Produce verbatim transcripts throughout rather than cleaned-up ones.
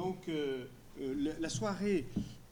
donc euh, euh, la soirée,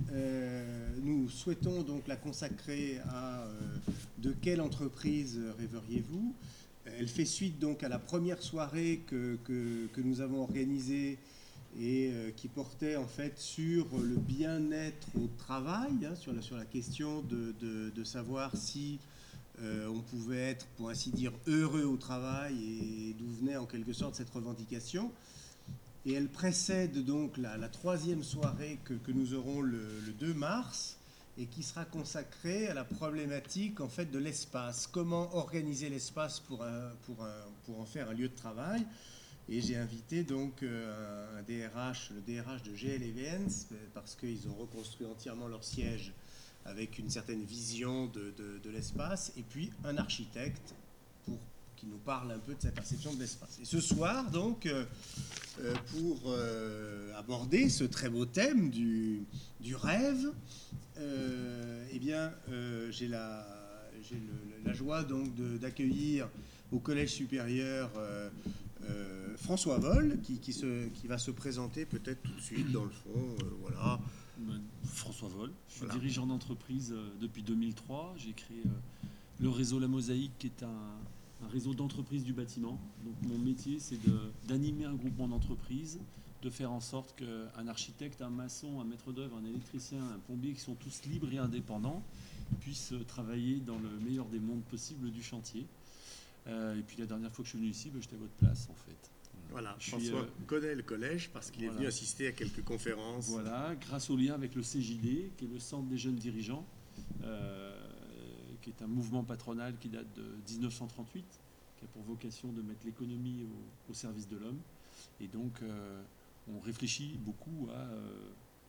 euh, nous souhaitons donc la consacrer à euh, de quelle entreprise rêveriez-vous ? Elle fait suite donc à la première soirée que, que, que nous avons organisée et euh, qui portait en fait sur le bien-être au travail, hein, sur, la, sur la question de, de, de savoir si euh, on pouvait être, pour ainsi dire, heureux au travail et d'où venait en quelque sorte cette revendication. Et elle précède donc la, la troisième soirée que, que nous aurons le, le deux mars et qui sera consacrée à la problématique en fait de l'espace. Comment organiser l'espace pour, un, pour, un, pour en faire un lieu de travail. Et j'ai invité donc euh, un D R H, le D R H de G L Events, parce qu'ils ont reconstruit entièrement leur siège avec une certaine vision de, de, de l'espace, et puis un architecte pour qui nous parle un peu de sa perception de l'espace. Et ce soir, donc, euh, euh, pour euh, aborder ce très beau thème du, du rêve, euh, eh bien, euh, j'ai, la, j'ai le, la joie donc de, d'accueillir au Collège supérieur euh, euh, François Vol, qui, qui, se, qui va se présenter peut-être tout de suite dans le fond. Euh, voilà. François Vol, je suis Voilà. dirigeant d'entreprise euh, depuis deux mille trois. J'ai créé euh, le réseau La Mosaïque, qui est un, un réseau d'entreprises du bâtiment. Donc mon métier, c'est de, d'animer un groupement d'entreprises, de faire en sorte qu'un architecte, un maçon, un maître d'œuvre, un électricien, un plombier, qui sont tous libres et indépendants, puissent travailler dans le meilleur des mondes possibles du chantier. Euh, et puis la dernière fois que je suis venu ici, ben, j'étais à votre place en fait. Voilà, Je François suis, euh, connaît le collège parce qu'il voilà. est venu assister à quelques conférences. Voilà, grâce au lien avec le C J D, qui est le Centre des jeunes dirigeants, euh, qui est un mouvement patronal qui date de dix-neuf cent trente-huit, qui a pour vocation de mettre l'économie au, au service de l'homme. Et donc, euh, on réfléchit beaucoup à, euh,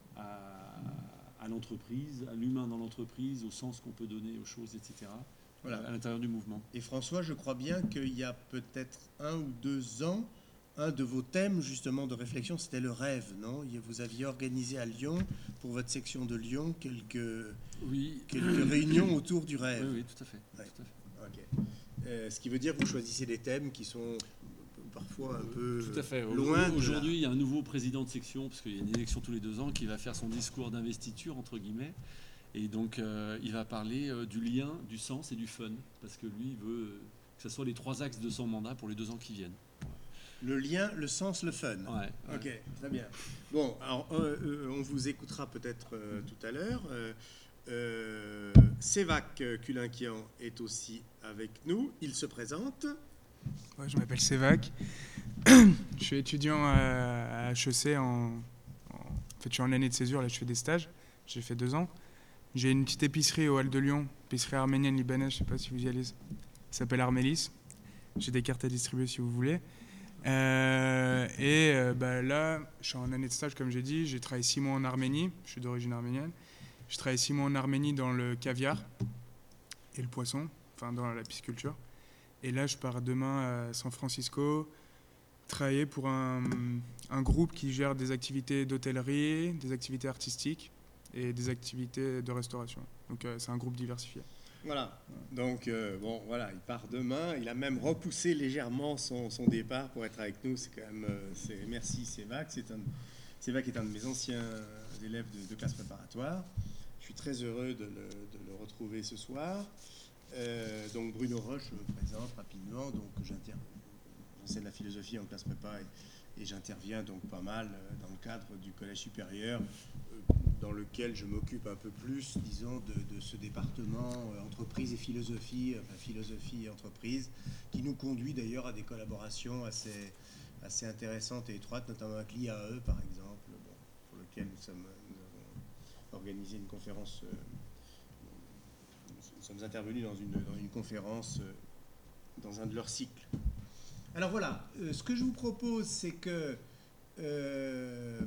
à, à l'entreprise, à l'humain dans l'entreprise, au sens qu'on peut donner aux choses, et cetera, voilà. À l'intérieur du mouvement. Et François, je crois bien qu'il y a peut-être un ou deux ans, un de vos thèmes justement de réflexion, c'était le rêve, non ? Vous aviez organisé à Lyon, pour votre section de Lyon, quelques, oui. quelques réunions autour du rêve. Oui, oui, tout à fait. Ouais. Tout à fait. Okay. Euh, ce qui veut dire que vous choisissez des thèmes qui sont parfois un peu tout à fait. loin. Aujourd'hui, il y a un nouveau président de section, parce qu'il y a une élection tous les deux ans, qui va faire son discours d'investiture, entre guillemets. Et donc, euh, il va parler euh, du lien, du sens et du fun, parce que lui, il veut euh, que ce soit les trois axes de son mandat pour les deux ans qui viennent. Le lien, le sens, le fun. Ouais, ouais. Ok, très bien. Bon, alors, euh, euh, on vous écoutera peut-être euh, tout à l'heure. Euh, euh, Sévac Culinquian est aussi avec nous. Il se présente. Ouais, je m'appelle Sévac. Je suis étudiant à, à H E C. En, en, en fait, je suis en année de césure. Là, je fais des stages. J'ai fait deux ans. J'ai une petite épicerie au Hall de Lyon, épicerie arménienne libanaise, je ne sais pas si vous y allez. Ça s'appelle Armélis. J'ai des cartes à distribuer si vous voulez. Euh, et euh, bah, là, je suis en année de stage, comme j'ai dit. J'ai travaillé six mois en Arménie. Je suis d'origine arménienne. Je travaille six mois en Arménie dans le caviar et le poisson, enfin dans la pisciculture. Et là, je pars demain à San Francisco travailler pour un, un groupe qui gère des activités d'hôtellerie, des activités artistiques et des activités de restauration. Donc euh, c'est un groupe diversifié. Voilà, donc euh, bon voilà, il part demain, il a même repoussé légèrement son, son départ pour être avec nous, c'est quand même, euh, c'est, merci Sévac, c'est un, Sévac est un de mes anciens élèves de, de classe préparatoire, je suis très heureux de le, de le retrouver ce soir. Euh, donc Bruno Roche, je me présente rapidement, donc j'enseigne la philosophie en classe prépa et, et j'interviens donc pas mal dans le cadre du collège supérieur, dans lequel je m'occupe un peu plus, disons, de, de ce département euh, entreprise et philosophie, enfin philosophie et entreprise, qui nous conduit d'ailleurs à des collaborations assez, assez intéressantes et étroites, notamment avec l'I A E, par exemple, bon, pour lequel nous, sommes, nous avons organisé une conférence, euh, nous sommes intervenus dans une, dans une conférence euh, dans un de leurs cycles. Alors voilà, euh, ce que je vous propose, c'est que euh,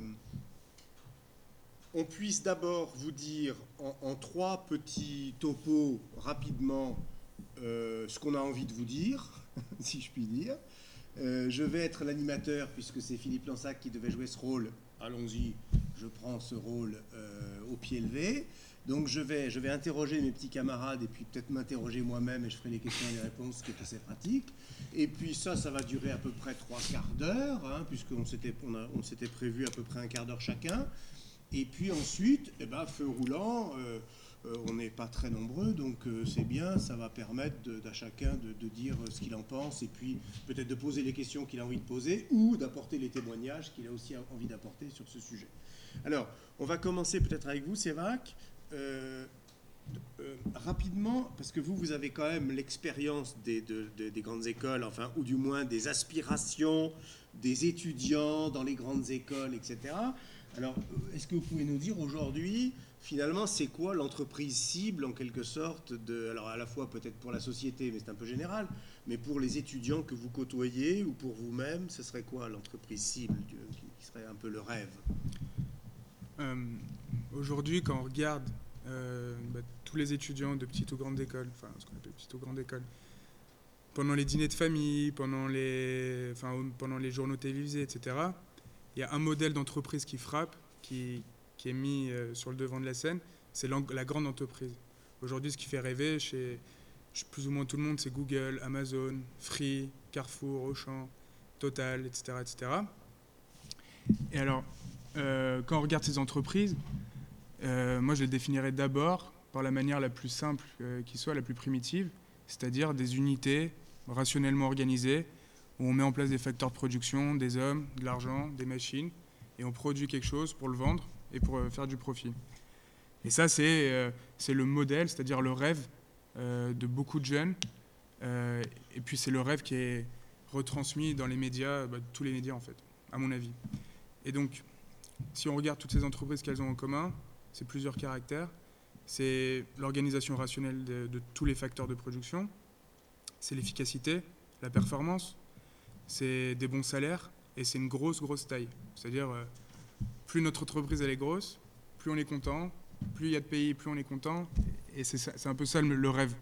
on puisse d'abord vous dire en, en trois petits topos rapidement euh, ce qu'on a envie de vous dire, si je puis dire. Euh, je vais être l'animateur puisque c'est Philippe Lansac qui devait jouer ce rôle. Allons-y, je prends ce rôle euh, au pied levé. Donc je vais, je vais interroger mes petits camarades et puis peut-être m'interroger moi-même et je ferai les questions et les réponses, ce qui est assez pratique. Et puis ça, ça va durer à peu près trois quarts d'heure, hein, puisqu'on s'était, on a, on s'était prévu à peu près un quart d'heure chacun. Et puis ensuite, eh ben, feu roulant, euh, euh, on n'est pas très nombreux, donc euh, c'est bien, ça va permettre de, d'à chacun de, de dire ce qu'il en pense et puis peut-être de poser les questions qu'il a envie de poser ou d'apporter les témoignages qu'il a aussi envie d'apporter sur ce sujet. Alors, on va commencer peut-être avec vous, Sévac. Euh, euh, rapidement, parce que vous, vous avez quand même l'expérience des, de, de, des grandes écoles, enfin, ou du moins des aspirations des étudiants dans les grandes écoles, et cetera. Alors, est-ce que vous pouvez nous dire aujourd'hui, finalement, c'est quoi l'entreprise cible, en quelque sorte, de, alors à la fois peut-être pour la société, mais c'est un peu général, mais pour les étudiants que vous côtoyez ou pour vous-même, ce serait quoi l'entreprise cible qui serait un peu le rêve? Euh, aujourd'hui, quand on regarde euh, bah, tous les étudiants de petites ou grandes écoles, enfin ce qu'on appelle petites ou grandes écoles, pendant les dîners de famille, pendant les, enfin, pendant les journaux télévisés, et cetera, il y a un modèle d'entreprise qui frappe, qui, qui est mis euh, sur le devant de la scène, c'est la grande entreprise. Aujourd'hui, ce qui fait rêver chez, chez plus ou moins tout le monde, c'est Google, Amazon, Free, Carrefour, Auchan, Total, et cetera, et cetera. Et alors, Euh, quand on regarde ces entreprises, euh, moi je les définirais d'abord par la manière la plus simple euh, qui soit, la plus primitive, c'est-à-dire des unités rationnellement organisées où on met en place des facteurs de production, des hommes, de l'argent, des machines, et on produit quelque chose pour le vendre et pour euh, faire du profit. Et ça, c'est euh, c'est le modèle, c'est-à-dire le rêve euh, de beaucoup de jeunes, euh, et puis c'est le rêve qui est retransmis dans les médias, bah, tous les médias en fait, à mon avis. Et donc, si on regarde toutes ces entreprises qu'elles ont en commun, c'est plusieurs caractères. C'est l'organisation rationnelle de, de tous les facteurs de production, c'est l'efficacité, la performance, c'est des bons salaires et c'est une grosse, grosse taille. C'est-à-dire, euh, plus notre entreprise elle est grosse, plus on est content, plus il y a de pays, plus on est content. Et c'est, ça, c'est un peu ça le, le rêve.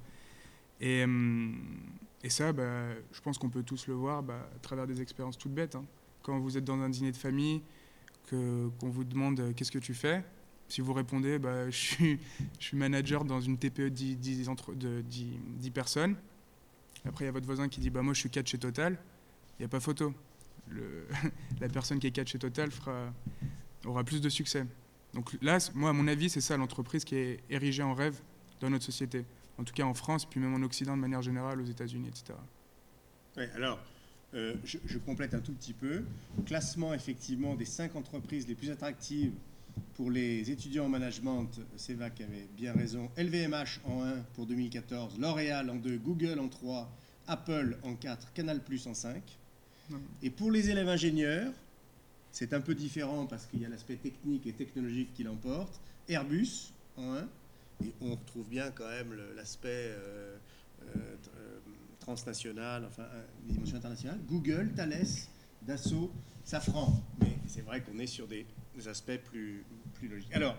Et, euh, et ça, bah, je pense qu'on peut tous le voir bah, à travers des expériences toutes bêtes. Hein. Quand vous êtes dans un dîner de famille, Que, qu'on vous demande euh, qu'est-ce que tu fais, si vous répondez bah, je, suis, je suis manager dans une T P E de dix, dix, entre, de dix, dix personnes, après il y a votre voisin qui dit bah, moi je suis cadre chez Total, il n'y a pas photo. Le, la personne qui est cadre chez Total fera, aura plus de succès. Donc là, moi à mon avis, c'est ça l'entreprise qui est érigée en rêve dans notre société, en tout cas en France, puis même en Occident de manière générale, aux États-Unis, et cetera. Oui, alors Euh, je, je complète un tout petit peu. Classement effectivement des cinq entreprises les plus attractives pour les étudiants en management. Sévac avait bien raison. L V M H en un pour deux mille quatorze, L'Oréal en deux, Google en trois, Apple en quatre, Canal Plus en cinq. Non. Et pour les élèves ingénieurs, c'est un peu différent parce qu'il y a l'aspect technique et technologique qui l'emporte. Airbus en un, et on retrouve bien quand même le, l'aspect euh, euh, transnational, enfin, des dimensions internationales, Google, Thales, Dassault, Safran. Mais c'est vrai qu'on est sur des, des aspects plus, plus logiques. Alors,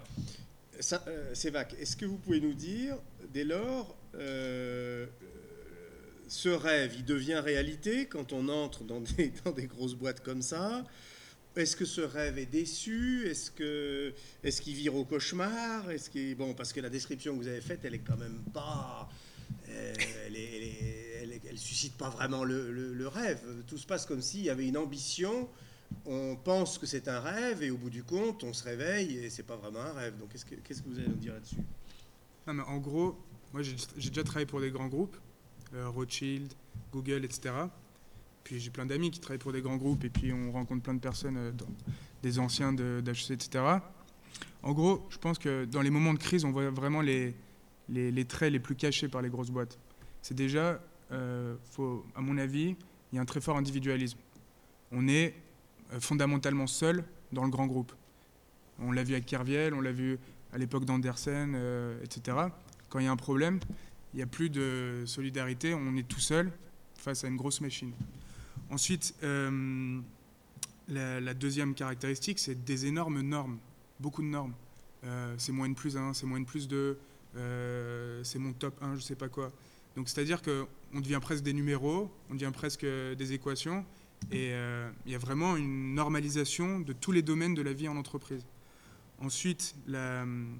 ça, euh, Sévac, est-ce que vous pouvez nous dire, dès lors, euh, ce rêve, il devient réalité quand on entre dans des, dans des grosses boîtes comme ça? Est-ce que ce rêve est déçu? Est-ce que, est-ce qu'il vire au cauchemar? Est-ce qu'il, bon, parce que la description que vous avez faite, elle est quand même pas... Euh, elle, est, elle, est, elle, est, elle suscite pas vraiment le, le, le rêve. Tout se passe comme s'il y avait une ambition. On pense que c'est un rêve et au bout du compte, on se réveille et c'est pas vraiment un rêve. Donc, qu'est-ce que, qu'est-ce que vous allez nous dire là-dessus? Non, mais en gros, moi j'ai, j'ai déjà travaillé pour des grands groupes, euh, Rothschild, Google, et cetera. Puis j'ai plein d'amis qui travaillent pour des grands groupes et puis on rencontre plein de personnes, euh, dans, des anciens de, d'H E C, et cetera. En gros, je pense que dans les moments de crise, on voit vraiment les Les, les traits les plus cachés par les grosses boîtes. C'est déjà, euh, faut, à mon avis, il y a un très fort individualisme. On est euh, fondamentalement seul dans le grand groupe. On l'a vu avec Kerviel, on l'a vu à l'époque d'Andersen, euh, et cetera. Quand il y a un problème, il n'y a plus de solidarité, on est tout seul face à une grosse machine. Ensuite, euh, la, la deuxième caractéristique, c'est des énormes normes, beaucoup de normes. Euh, c'est moins N plus un, c'est moins N plus deux, Euh, c'est mon top un, je sais pas quoi. Donc c'est-à-dire qu'on devient presque des numéros, on devient presque des équations, et il euh, y a vraiment une normalisation de tous les domaines de la vie en entreprise. Ensuite, la,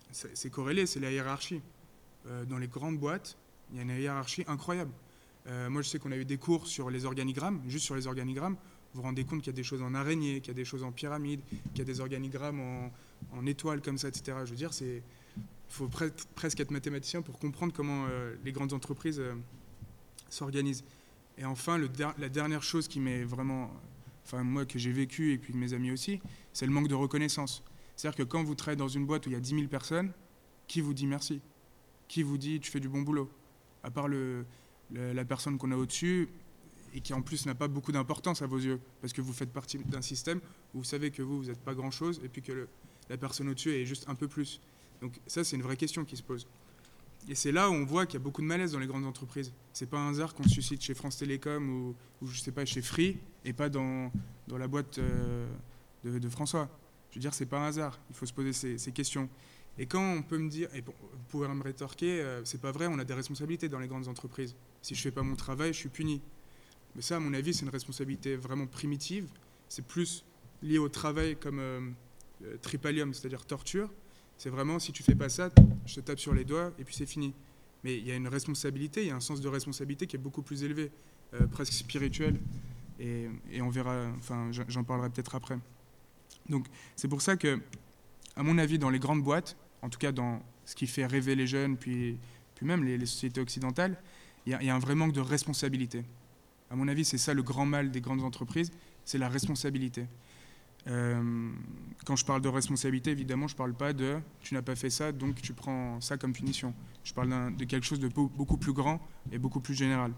c'est, c'est corrélé, c'est la hiérarchie. Euh, dans les grandes boîtes, il y a une hiérarchie incroyable. Euh, moi, je sais qu'on a eu des cours sur les organigrammes, juste sur les organigrammes. Vous vous rendez compte qu'il y a des choses en araignée, qu'il y a des choses en pyramide, qu'il y a des organigrammes en, en étoiles comme ça, et cetera. Je veux dire, c'est, il faut pre- presque être mathématicien pour comprendre comment euh, les grandes entreprises euh, s'organisent. Et enfin, le der- la dernière chose qui m'est vraiment, enfin moi que j'ai vécu et puis mes amis aussi, c'est le manque de reconnaissance. C'est-à-dire que quand vous travaillez dans une boîte où il y a dix mille personnes, qui vous dit merci ? Qui vous dit tu fais du bon boulot ? À part le, le, la personne qu'on a au-dessus et qui en plus n'a pas beaucoup d'importance à vos yeux, parce que vous faites partie d'un système où vous savez que vous, vous n'êtes pas grand-chose et puis que le, la personne au-dessus est juste un peu plus. Donc ça, c'est une vraie question qui se pose. Et c'est là où on voit qu'il y a beaucoup de malaise dans les grandes entreprises. C'est pas un hasard qu'on se suscite chez France Télécom ou, ou je sais pas, chez Free et pas dans, dans la boîte euh, de, de François. Je veux dire, c'est pas un hasard. Il faut se poser ces, ces questions. Et quand on peut me dire, et vous pouvez me rétorquer, euh, c'est pas vrai, on a des responsabilités dans les grandes entreprises. Si je fais pas mon travail, je suis puni. Mais ça, à mon avis, c'est une responsabilité vraiment primitive. C'est plus lié au travail comme euh, euh, tripalium, c'est-à-dire torture. C'est vraiment, si tu fais pas ça, je te tape sur les doigts et puis c'est fini. Mais il y a une responsabilité, il y a un sens de responsabilité qui est beaucoup plus élevé, euh, presque spirituel. Et, et on verra, enfin, j'en parlerai peut-être après. Donc, c'est pour ça que, à mon avis, dans les grandes boîtes, en tout cas dans ce qui fait rêver les jeunes, puis, puis même les, les sociétés occidentales, il y, a, il y a un vrai manque de responsabilité. À mon avis, c'est ça le grand mal des grandes entreprises, c'est la responsabilité. Euh, quand je parle de responsabilité, évidemment, je ne parle pas de « tu n'as pas fait ça, donc tu prends ça comme punition ». Je parle de quelque chose de beaucoup plus grand et beaucoup plus général.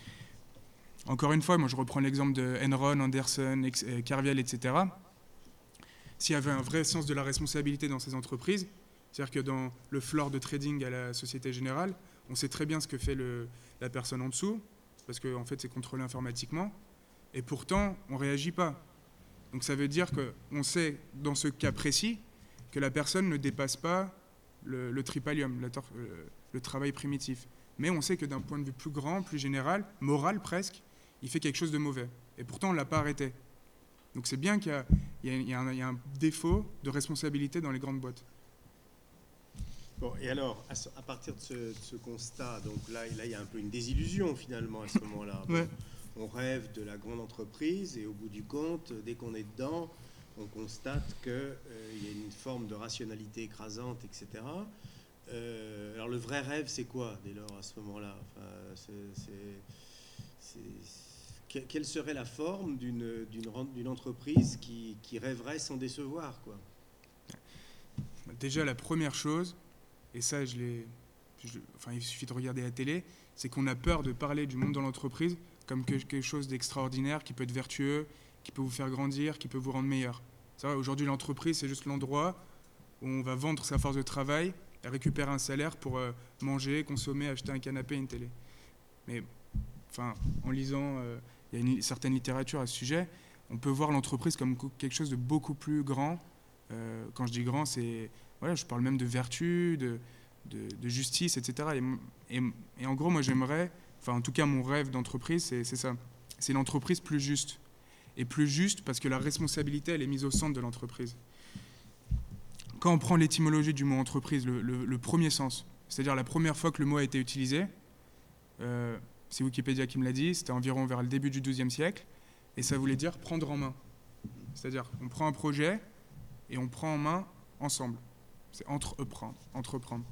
Encore une fois, moi je reprends l'exemple de Enron, Anderson, Carviel, et cetera. S'il y avait un vrai sens de la responsabilité dans ces entreprises, c'est-à-dire que dans le floor de trading à la Société Générale, on sait très bien ce que fait le, la personne en dessous, parce qu'en en fait c'est contrôlé informatiquement, et pourtant on ne réagit pas. Donc ça veut dire qu'on sait, dans ce cas précis, que la personne ne dépasse pas le, le tripalium, le, le travail primitif. Mais on sait que d'un point de vue plus grand, plus général, moral presque, il fait quelque chose de mauvais. Et pourtant on ne l'a pas arrêté. Donc c'est bien qu'il y a, il y a, il y a, un, il y a un défaut de responsabilité dans les grandes boîtes. Bon, et alors, à, ce, à partir de ce, de ce constat, donc là, là, il y a un peu une désillusion finalement à ce moment-là. Bon, ouais. On rêve de la grande entreprise et au bout du compte, dès qu'on est dedans, on constate qu'il euh, y a une forme de rationalité écrasante, et cetera. Euh, alors le vrai rêve, c'est quoi dès lors à ce moment-là ? Enfin, c'est, c'est, c'est, quelle serait la forme d'une, d'une, d'une entreprise qui, qui rêverait sans décevoir, quoi ? Déjà, la première chose, et ça, je l'ai, je, enfin, il suffit de regarder la télé, c'est qu'on a peur de parler du monde dans l'entreprise comme quelque chose d'extraordinaire, qui peut être vertueux, qui peut vous faire grandir, qui peut vous rendre meilleur. C'est vrai, aujourd'hui, l'entreprise, c'est juste l'endroit où on va vendre sa force de travail, et récupérer un salaire pour euh, manger, consommer, acheter un canapé et une télé. Mais, enfin, en lisant, euh, il y a une certaine littérature à ce sujet, on peut voir l'entreprise comme quelque chose de beaucoup plus grand. Euh, quand je dis grand, c'est, voilà, je parle même de vertu, de, de, de justice, et cetera. Et, et, et en gros, moi, j'aimerais, enfin, en tout cas, mon rêve d'entreprise, c'est, c'est ça. C'est l'entreprise plus juste. Et plus juste parce que la responsabilité, elle est mise au centre de l'entreprise. Quand on prend l'étymologie du mot entreprise, le, le, le premier sens, c'est-à-dire la première fois que le mot a été utilisé, euh, c'est Wikipédia qui me l'a dit, c'était environ vers le début du douzième siècle, et ça voulait dire prendre en main. C'est-à-dire, on prend un projet et on prend en main ensemble. C'est entreprendre. entreprendre.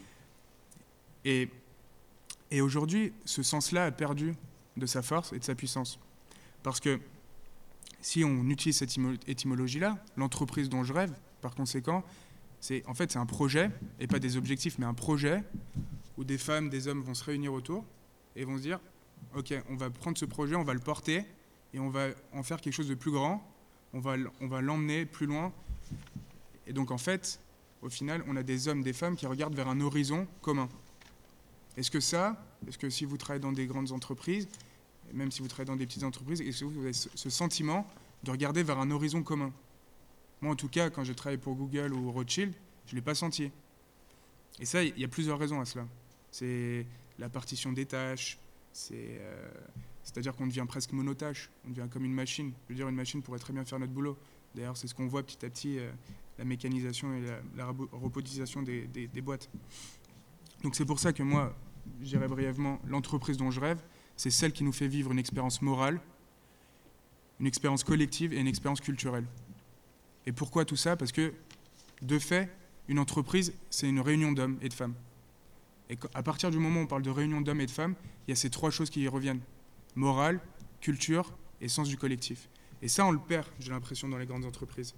Et, et aujourd'hui, ce sens-là a perdu de sa force et de sa puissance. Parce que si on utilise cette étymologie-là, l'entreprise dont je rêve, par conséquent, c'est, en fait, c'est un projet, et pas des objectifs, mais un projet où des femmes, des hommes vont se réunir autour et vont se dire « Ok, on va prendre ce projet, on va le porter et on va en faire quelque chose de plus grand, on va, on va l'emmener plus loin. » Et donc, en fait, au final, on a des hommes, des femmes qui regardent vers un horizon commun. Est-ce que ça, est-ce que si vous travaillez dans des grandes entreprises, même si vous travaillez dans des petites entreprises, est-ce que vous avez ce sentiment de regarder vers un horizon commun ? Moi, en tout cas, quand j'ai travaillé pour Google ou Rothschild, je ne l'ai pas senti. Et ça, il y a plusieurs raisons à cela. C'est la partition des tâches, c'est, euh, c'est-à-dire qu'on devient presque monotâche, on devient comme une machine. Je veux dire, une machine pourrait très bien faire notre boulot. D'ailleurs, c'est ce qu'on voit petit à petit, euh, la mécanisation et la, la robotisation des, des, des boîtes. Donc c'est pour ça que moi, je dirais brièvement, l'entreprise dont je rêve, c'est celle qui nous fait vivre une expérience morale, une expérience collective et une expérience culturelle. Et pourquoi tout ça? Parce que, de fait, une entreprise, c'est une réunion d'hommes et de femmes. Et à partir du moment où on parle de réunion d'hommes et de femmes, il y a ces trois choses qui y reviennent. Morale, culture et sens du collectif. Et ça, on le perd, j'ai l'impression, dans les grandes entreprises.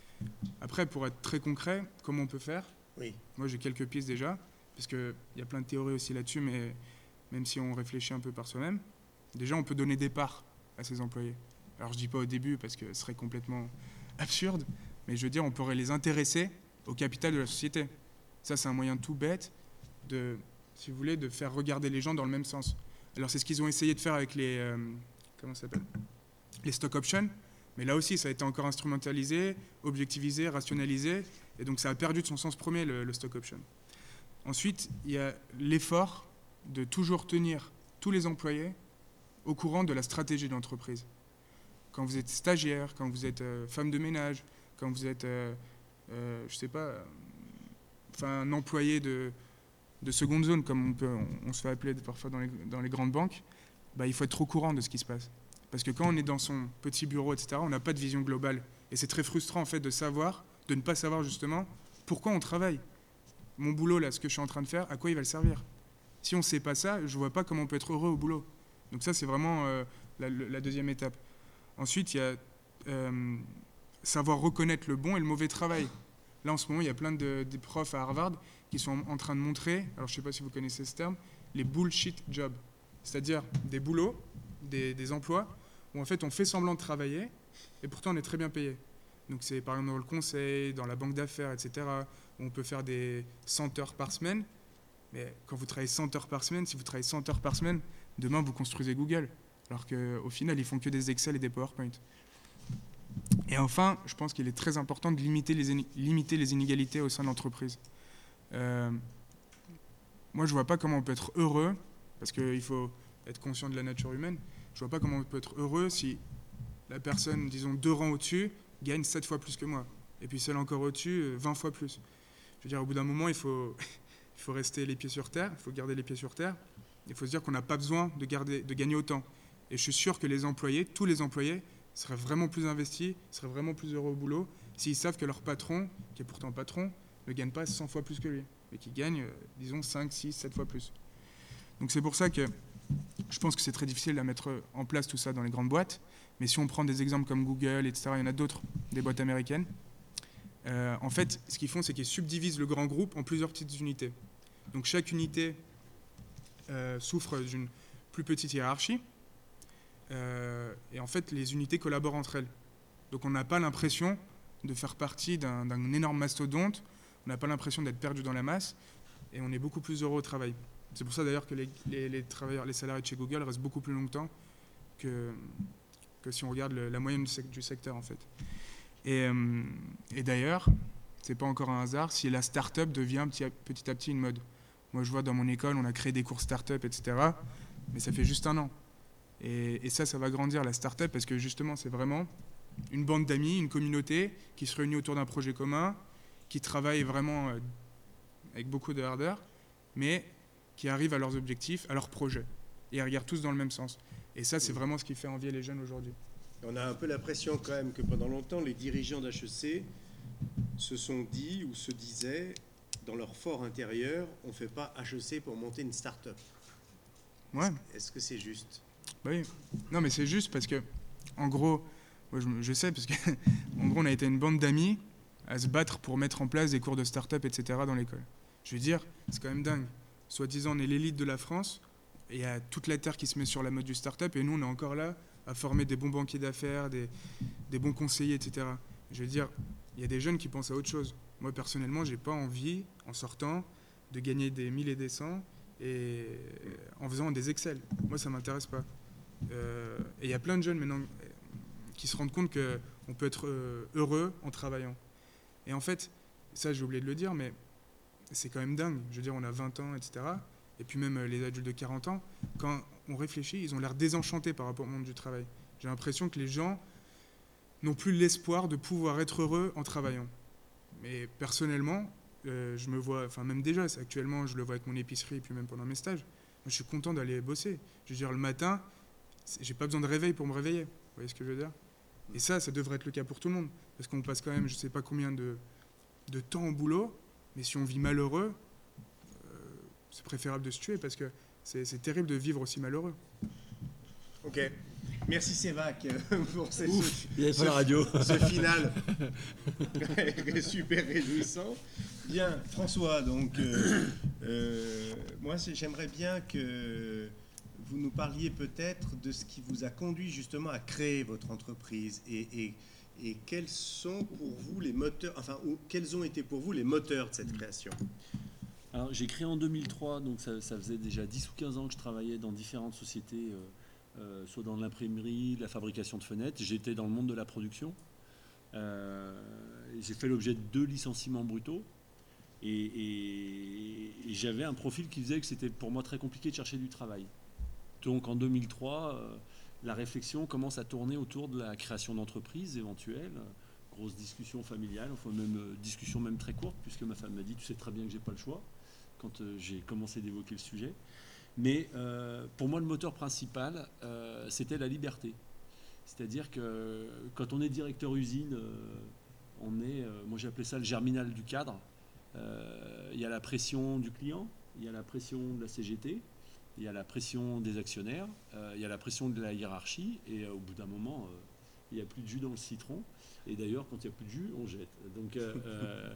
Après, pour être très concret, comment on peut faire? Oui. Moi, j'ai quelques pistes déjà, parce qu'il y a plein de théories aussi là-dessus, mais même si on réfléchit un peu par soi-même, déjà, on peut donner des parts à ses employés. Alors, je ne dis pas au début, parce que ce serait complètement absurde, mais je veux dire, on pourrait les intéresser au capital de la société. Ça, c'est un moyen tout bête de, si vous voulez, de faire regarder les gens dans le même sens. Alors, c'est ce qu'ils ont essayé de faire avec les... Euh, comment ça s'appelle ? Les stock options. Mais là aussi, ça a été encore instrumentalisé, objectivisé, rationalisé. Et donc, ça a perdu de son sens premier, le, le stock option. Ensuite, il y a l'effort de toujours tenir tous les employés au courant de la stratégie de l'entreprise. Quand vous êtes stagiaire, quand vous êtes euh, femme de ménage, quand vous êtes, euh, euh, je sais pas, euh, enfin, un employé de, de seconde zone, comme on, peut, on, on se fait appeler parfois dans les, dans les grandes banques, bah, il faut être au courant de ce qui se passe. Parce que quand on est dans son petit bureau, et cetera, on n'a pas de vision globale. Et c'est très frustrant, en fait, de savoir, de ne pas savoir, justement, pourquoi on travaille. Mon boulot, là, ce que je suis en train de faire, à quoi il va le servir? Si on ne sait pas ça, je ne vois pas comment on peut être heureux au boulot. Donc ça, c'est vraiment euh, la, la deuxième étape. Ensuite, il y a euh, savoir reconnaître le bon et le mauvais travail. Là, en ce moment, il y a plein de, de profs à Harvard qui sont en, en train de montrer, alors je ne sais pas si vous connaissez ce terme, les bullshit jobs. C'est-à-dire des boulots, des, des emplois, où en fait on fait semblant de travailler et pourtant on est très bien payé. Donc c'est par exemple dans le conseil, dans la banque d'affaires, et cetera, où on peut faire des cent heures par semaine. Mais quand vous travaillez cent heures par semaine, si vous travaillez cent heures par semaine, demain vous construisez Google. Alors qu'au final, ils font que des Excel et des PowerPoint. Et enfin, je pense qu'il est très important de limiter les, limiter les inégalités au sein de l'entreprise. Euh, moi, je ne vois pas comment on peut être heureux, parce qu'il faut être conscient de la nature humaine. Je ne vois pas comment on peut être heureux si la personne, disons, deux rangs au-dessus, gagne sept fois plus que moi. Et puis celle encore au-dessus, vingt fois plus. Je veux dire, au bout d'un moment, il faut, il faut rester les pieds sur terre, il faut garder les pieds sur terre. Il faut se dire qu'on n'a pas besoin de, garder, de gagner autant. Et je suis sûr que les employés, tous les employés, seraient vraiment plus investis, seraient vraiment plus heureux au boulot, s'ils savent que leur patron, qui est pourtant patron, ne gagne pas cent fois plus que lui, mais qui gagne, euh, disons, cinq, six, sept fois plus. Donc c'est pour ça que je pense que c'est très difficile à mettre en place tout ça dans les grandes boîtes. Mais si on prend des exemples comme Google, et cetera, il y en a d'autres, des boîtes américaines. Euh, en fait, ce qu'ils font, c'est qu'ils subdivisent le grand groupe en plusieurs petites unités. Donc chaque unité euh, souffre d'une plus petite hiérarchie. Euh, et en fait, les unités collaborent entre elles. Donc on n'a pas l'impression de faire partie d'un, d'un énorme mastodonte. On n'a pas l'impression d'être perdu dans la masse. Et on est beaucoup plus heureux au travail. C'est pour ça d'ailleurs que les, les, les travailleurs, les salariés de chez Google restent beaucoup plus longtemps que, que si on regarde le, la moyenne du secteur en fait. Et, euh, et d'ailleurs, c'est pas encore un hasard si la start-up devient petit à, petit à petit une mode. Moi je vois dans mon école, on a créé des cours start-up, et cetera. Mais ça fait juste un an. Et, et ça, ça va grandir la start-up parce que justement, c'est vraiment une bande d'amis, une communauté qui se réunit autour d'un projet commun, qui travaille vraiment euh, avec beaucoup de ardeur, mais qui arrivent à leurs objectifs, à leurs projets. Et ils regardent tous dans le même sens. Et ça, c'est vraiment ce qui fait envier les jeunes aujourd'hui. On a un peu l'impression quand même que pendant longtemps, les dirigeants d'H E C se sont dit ou se disaient, dans leur fort intérieur, on ne fait pas H E C pour monter une start-up. Ouais. Est-ce que c'est juste? Bah oui. Non, mais c'est juste parce que, en gros, moi je, je sais, parce que, en gros, on a été une bande d'amis à se battre pour mettre en place des cours de start-up, et cetera dans l'école. Je veux dire, c'est quand même dingue. Soi-disant, on est l'élite de la France, et il y a toute la terre qui se met sur la mode du start-up, et nous, on est encore là à former des bons banquiers d'affaires, des, des bons conseillers, et cetera. Je veux dire, il y a des jeunes qui pensent à autre chose. Moi, personnellement, j'ai pas envie, en sortant, de gagner des mille et des cents, et en faisant des Excel. Moi, ça m'intéresse pas. Euh, et il y a plein de jeunes maintenant qui se rendent compte qu'on peut être heureux en travaillant. Et en fait, ça, j'ai oublié de le dire, mais c'est quand même dingue. Je veux dire, on a vingt ans, et cetera. Et puis même les adultes de quarante ans, quand on réfléchit, ils ont l'air désenchantés par rapport au monde du travail. J'ai l'impression que les gens n'ont plus l'espoir de pouvoir être heureux en travaillant. Mais personnellement, euh, je me vois, enfin même déjà, c'est actuellement, je le vois avec mon épicerie et puis même pendant mes stages, moi, je suis content d'aller bosser. Je veux dire, le matin, j'ai pas besoin de réveil pour me réveiller. Vous voyez ce que je veux dire? Et ça, ça devrait être le cas pour tout le monde. Parce qu'on passe quand même, je sais pas combien de, de temps au boulot, mais si on vit malheureux, euh, c'est préférable de se tuer parce que c'est, c'est terrible de vivre aussi malheureux. Ok. Merci Sévac pour cette, Ouf, ce, il n'y avait ce, pas la radio. ce final super réjouissant. Bien, François, donc, euh, euh, moi j'aimerais bien que vous nous parliez peut-être de ce qui vous a conduit justement à créer votre entreprise et, et, et quels sont pour vous les moteurs, enfin, ou, quels ont été pour vous les moteurs de cette création? Alors, j'ai créé en deux mille trois, donc ça, ça faisait déjà dix ou quinze ans que je travaillais dans différentes sociétés, euh, euh, soit dans l'imprimerie, la fabrication de fenêtres. J'étais dans le monde de la production. Euh, j'ai fait l'objet de deux licenciements brutaux. Et, et, et j'avais un profil qui faisait que c'était pour moi très compliqué de chercher du travail. Donc en deux mille trois, euh, la réflexion commence à tourner autour de la création d'entreprises éventuelles. Grosse discussion familiale, enfin même euh, discussion même très courte, puisque ma femme m'a dit « tu sais très bien que j'ai pas le choix » quand euh, j'ai commencé d'évoquer le sujet. Mais euh, pour moi, le moteur principal, euh, c'était la liberté. C'est-à-dire que quand on est directeur usine, euh, on est, euh, moi j'appelais ça le germinal du cadre. Euh, il y a la pression du client, il y a la pression de la C G T, il y a la pression des actionnaires, euh, il y a la pression de la hiérarchie, et euh, au bout d'un moment, euh, il n'y a plus de jus dans le citron. Et d'ailleurs, quand il n'y a plus de jus, on jette. Donc, euh, euh,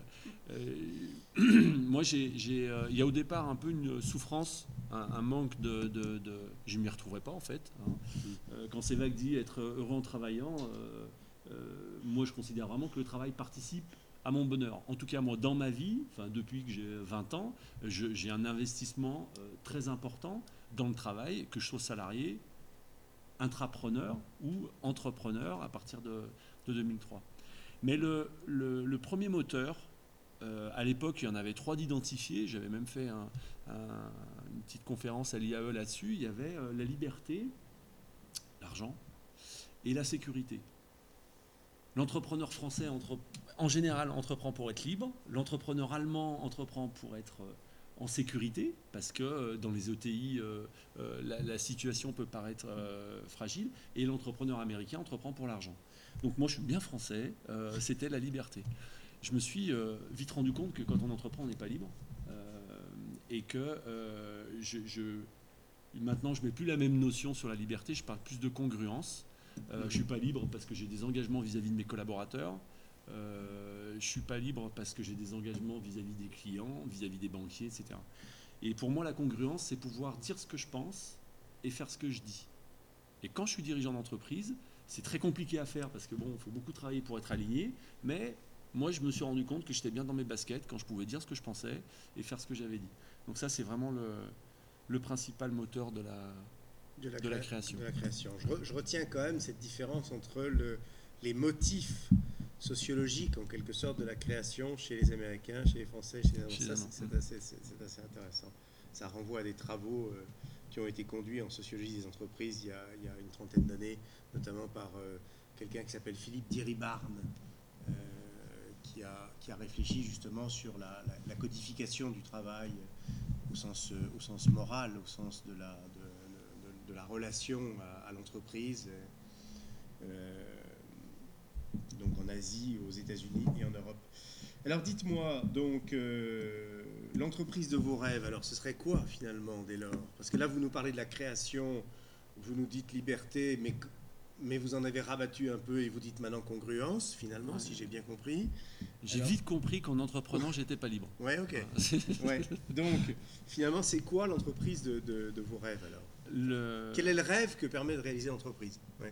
euh, moi, j'ai, j'ai, euh, il y a au départ un peu une souffrance, un, un manque de, de, de... Je ne m'y retrouverai pas, en fait. Hein. Euh, quand Sévac dit être heureux en travaillant, euh, euh, moi, je considère vraiment que le travail participe à mon bonheur. En tout cas, moi, dans ma vie, enfin, depuis que j'ai vingt ans, je, j'ai un investissement euh, très important dans le travail, que je sois salarié, intrapreneur ou entrepreneur à partir de, de deux mille trois. Mais le, le, le premier moteur, euh, à l'époque, il y en avait trois d'identifiés. J'avais même fait un, un, une petite conférence à l'I A E là-dessus. Il y avait euh, la liberté, l'argent et la sécurité. L'entrepreneur français, entre, en général, entreprend pour être libre. L'entrepreneur allemand entreprend pour être euh, en sécurité, parce que euh, dans les E T I, euh, euh, la, la situation peut paraître euh, fragile. Et l'entrepreneur américain entreprend pour l'argent. Donc moi, je suis bien français. Euh, c'était la liberté. Je me suis euh, vite rendu compte que quand on entreprend, on n'est pas libre. Euh, et que euh, je, je, maintenant, je ne mets plus la même notion sur la liberté. Je parle plus de congruence. Euh, je ne suis pas libre parce que j'ai des engagements vis-à-vis de mes collaborateurs. Euh, je ne suis pas libre parce que j'ai des engagements vis-à-vis des clients, vis-à-vis des banquiers, et cetera. Et pour moi, la congruence, c'est pouvoir dire ce que je pense et faire ce que je dis. Et quand je suis dirigeant d'entreprise, c'est très compliqué à faire parce que bon, il faut beaucoup travailler pour être aligné. Mais moi, je me suis rendu compte que j'étais bien dans mes baskets quand je pouvais dire ce que je pensais et faire ce que j'avais dit. Donc ça, c'est vraiment le, le principal moteur de la... De la, de la création. De la création. Je, re, je retiens quand même cette différence entre le, les motifs sociologiques, en quelque sorte, de la création chez les Américains, chez les Français, chez les Allemands. Ça, c'est, c'est, assez, c'est, c'est assez intéressant. Ça renvoie à des travaux euh, qui ont été conduits en sociologie des entreprises il y a, il y a une trentaine d'années, notamment par euh, quelqu'un qui s'appelle Philippe Diribarne, euh, qui, a, qui a réfléchi justement sur la, la, la codification du travail au sens, au sens moral, au sens de la... De, de la relation à, à l'entreprise, euh, donc en Asie, aux États-Unis et en Europe. Alors dites-moi, donc, euh, l'entreprise de vos rêves, alors ce serait quoi finalement dès lors? Parce que là, vous nous parlez de la création, vous nous dites liberté, mais, mais vous en avez rabattu un peu et vous dites maintenant congruence, finalement, ouais. Si j'ai bien compris. J'ai alors... vite compris qu'en entreprenant, j'étais pas libre. Ouais, ok. Ouais. Donc, finalement, c'est quoi l'entreprise de, de, de vos rêves alors? Le... Quel est le rêve que permet de réaliser l'entreprise? Ouais.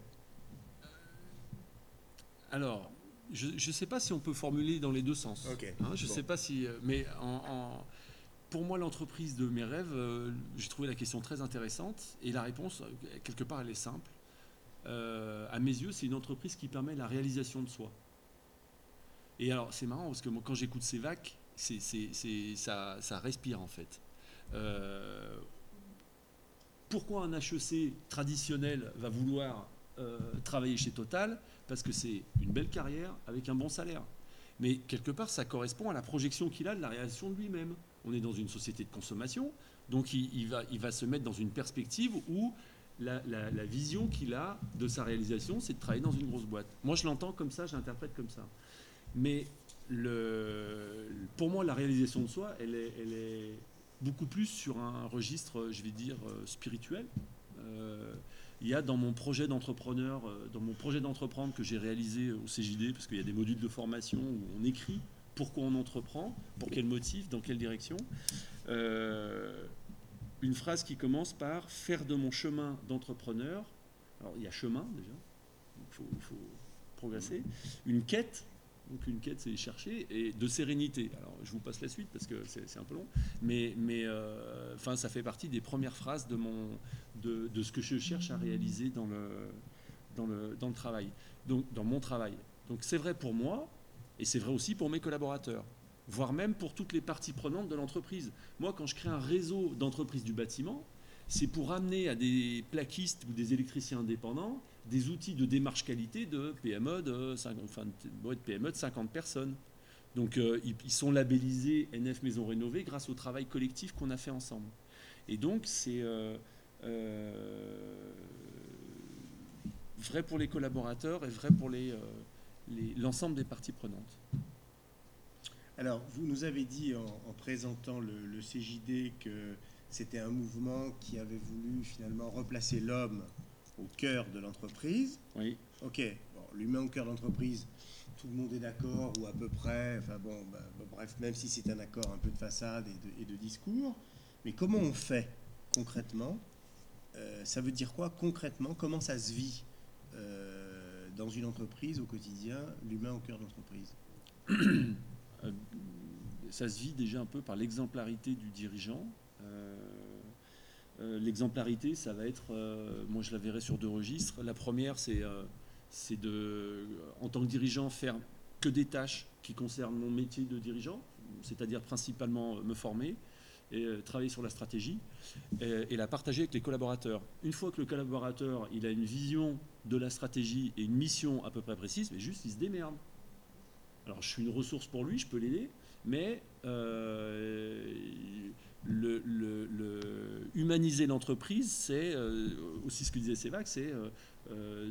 Alors, je ne sais pas si on peut formuler dans les deux sens. Okay. Hein, je ne bon. sais pas si... Mais en, en, pour moi, l'entreprise de mes rêves, euh, j'ai trouvé la question très intéressante. Et la réponse, quelque part, elle est simple. Euh, à mes yeux, c'est une entreprise qui permet la réalisation de soi. Et alors, c'est marrant, parce que moi, quand j'écoute Sévac, c'est, c'est, c'est, ça, ça respire, en fait. Euh, Pourquoi un H E C traditionnel va vouloir euh, travailler chez Total? Parce que c'est une belle carrière avec un bon salaire. Mais quelque part, ça correspond à la projection qu'il a de la réalisation de lui-même. On est dans une société de consommation, donc il, il, va, il va se mettre dans une perspective où la, la, la vision qu'il a de sa réalisation, c'est de travailler dans une grosse boîte. Moi, je l'entends comme ça, je l'interprète comme ça. Mais le, pour moi, la réalisation de soi, elle est, elle est beaucoup plus sur un registre, je vais dire, spirituel. Euh, il y a dans mon projet d'entrepreneur, dans mon projet d'entreprendre que j'ai réalisé au C J D, parce qu'il y a des modules de formation où on écrit pourquoi on entreprend, pour quel motif, dans quelle direction. Euh, une phrase qui commence par « faire de mon chemin d'entrepreneur ». Alors, il y a chemin, déjà, il faut, il faut progresser. Une quête, donc une quête, c'est chercher, et de sérénité. Alors, je vous passe la suite, parce que c'est, c'est un peu long, mais, mais euh, enfin, ça fait partie des premières phrases de, mon, de, de ce que je cherche à réaliser dans le, dans le, dans le travail, donc dans mon travail. Donc, c'est vrai pour moi, et c'est vrai aussi pour mes collaborateurs, voire même pour toutes les parties prenantes de l'entreprise. Moi, quand je crée un réseau d'entreprises du bâtiment, c'est pour amener à des plaquistes ou des électriciens indépendants des outils de démarche qualité de P M E de, enfin, de P M E de cinquante personnes. Donc, euh, ils sont labellisés N F Maison Rénovée grâce au travail collectif qu'on a fait ensemble. Et donc, c'est euh, euh, vrai pour les collaborateurs et vrai pour les... Euh, Les, l'ensemble des parties prenantes. Alors, vous nous avez dit en, en présentant le, le C J D que c'était un mouvement qui avait voulu finalement replacer l'homme au cœur de l'entreprise. Oui. Ok, bon, l'humain au cœur de l'entreprise, tout le monde est d'accord, ou à peu près, enfin bon, bah, bah, bref, même si c'est un accord un peu de façade et de, et de discours, mais comment on fait concrètement euh, Ça veut dire quoi concrètement? Comment ça se vit euh, dans une entreprise au quotidien, l'humain au cœur de l'entreprise? euh, Ça se vit déjà un peu par l'exemplarité du dirigeant. Euh, euh, l'exemplarité, ça va être, euh, moi je la verrai sur deux registres. La première, c'est, euh, c'est de, en tant que dirigeant, faire que des tâches qui concernent mon métier de dirigeant, c'est-à-dire principalement me former, et euh, travailler sur la stratégie et, et la partager avec les collaborateurs. Une fois que le collaborateur il a une vision de la stratégie et une mission à peu près précise, mais juste il se démerde. Alors je suis une ressource pour lui, je peux l'aider, mais euh, le, le, le, humaniser l'entreprise, c'est euh, aussi ce que disait Sévac, c'est euh,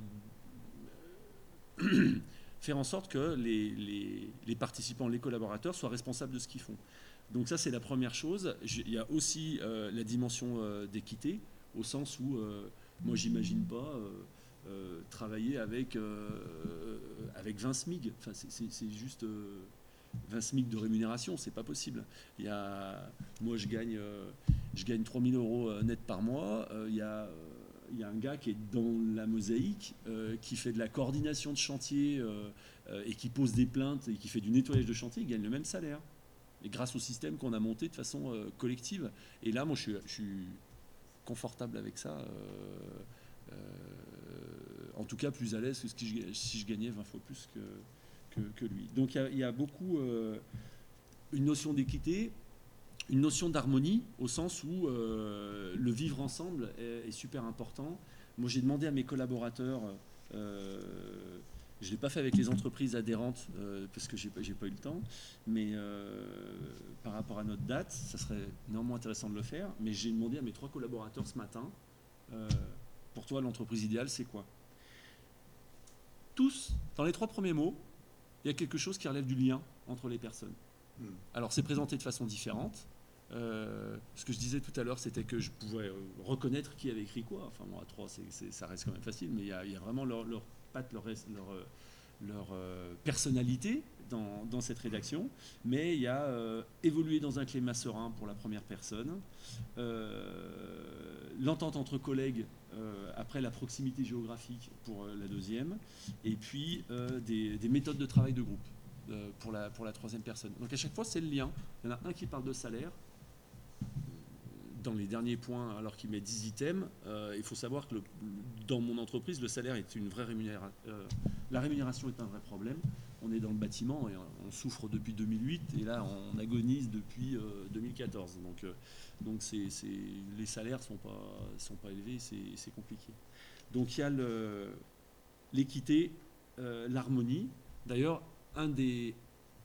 euh, faire en sorte que les, les, les participants, les collaborateurs soient responsables de ce qu'ils font. Donc ça, c'est la première chose. Il y a aussi euh, la dimension euh, d'équité, au sens où, euh, moi, j'imagine pas euh, euh, travailler avec, euh, avec vingt SMIG. Enfin, c'est, c'est, c'est juste euh, vingt SMIG de rémunération, c'est pas possible. Il y a, moi, je gagne, euh, je gagne trois mille euros net par mois. Euh, il y a... Il y a un gars qui est dans la mosaïque, euh, qui fait de la coordination de chantier euh, euh, et qui pose des plaintes et qui fait du nettoyage de chantier, il gagne le même salaire. Et grâce au système qu'on a monté de façon euh, collective. Et là, moi, je suis, je suis confortable avec ça. Euh, euh, en tout cas, plus à l'aise que si je gagnais vingt fois plus que, que, que lui. Donc, il y a, il y a beaucoup euh, une notion d'équité, une notion d'harmonie, au sens où euh, le vivre ensemble est, est super important. Moi, j'ai demandé à mes collaborateurs, euh, je ne l'ai pas fait avec les entreprises adhérentes, euh, parce que je n'ai pas eu le temps, mais euh, par rapport à notre date, ça serait néanmoins intéressant de le faire, mais j'ai demandé à mes trois collaborateurs ce matin, euh, pour toi, l'entreprise idéale, c'est quoi? Tous, dans les trois premiers mots, il y a quelque chose qui relève du lien entre les personnes. Mmh. Alors, c'est présenté de façon différente. Euh, ce que je disais tout à l'heure, c'était que je pouvais euh, reconnaître qui avait écrit quoi. Enfin, bon, à trois, c'est, c'est, ça reste quand même facile, mais il y a, il y a vraiment leur, leur patte, leur, leur, leur euh, personnalité dans, dans cette rédaction. Mais il y a euh, évoluer dans un climat serein pour la première personne, euh, l'entente entre collègues euh, après la proximité géographique pour euh, la deuxième, et puis euh, des, des méthodes de travail de groupe euh, pour, la, pour la troisième personne. Donc à chaque fois, c'est le lien. Il y en a un qui parle de salaire. Dans les derniers points, alors qu'il met dix items, euh, il faut savoir que le, dans mon entreprise, le salaire est une vraie rémunération. Euh, la rémunération est un vrai problème. On est dans le bâtiment et on souffre depuis deux mille huit et là on agonise depuis euh, deux mille quatorze. Donc, euh, donc c'est, c'est, les salaires ne sont pas, sont pas élevés, c'est, c'est compliqué. Donc il y a le, l'équité, euh, l'harmonie. D'ailleurs, un des,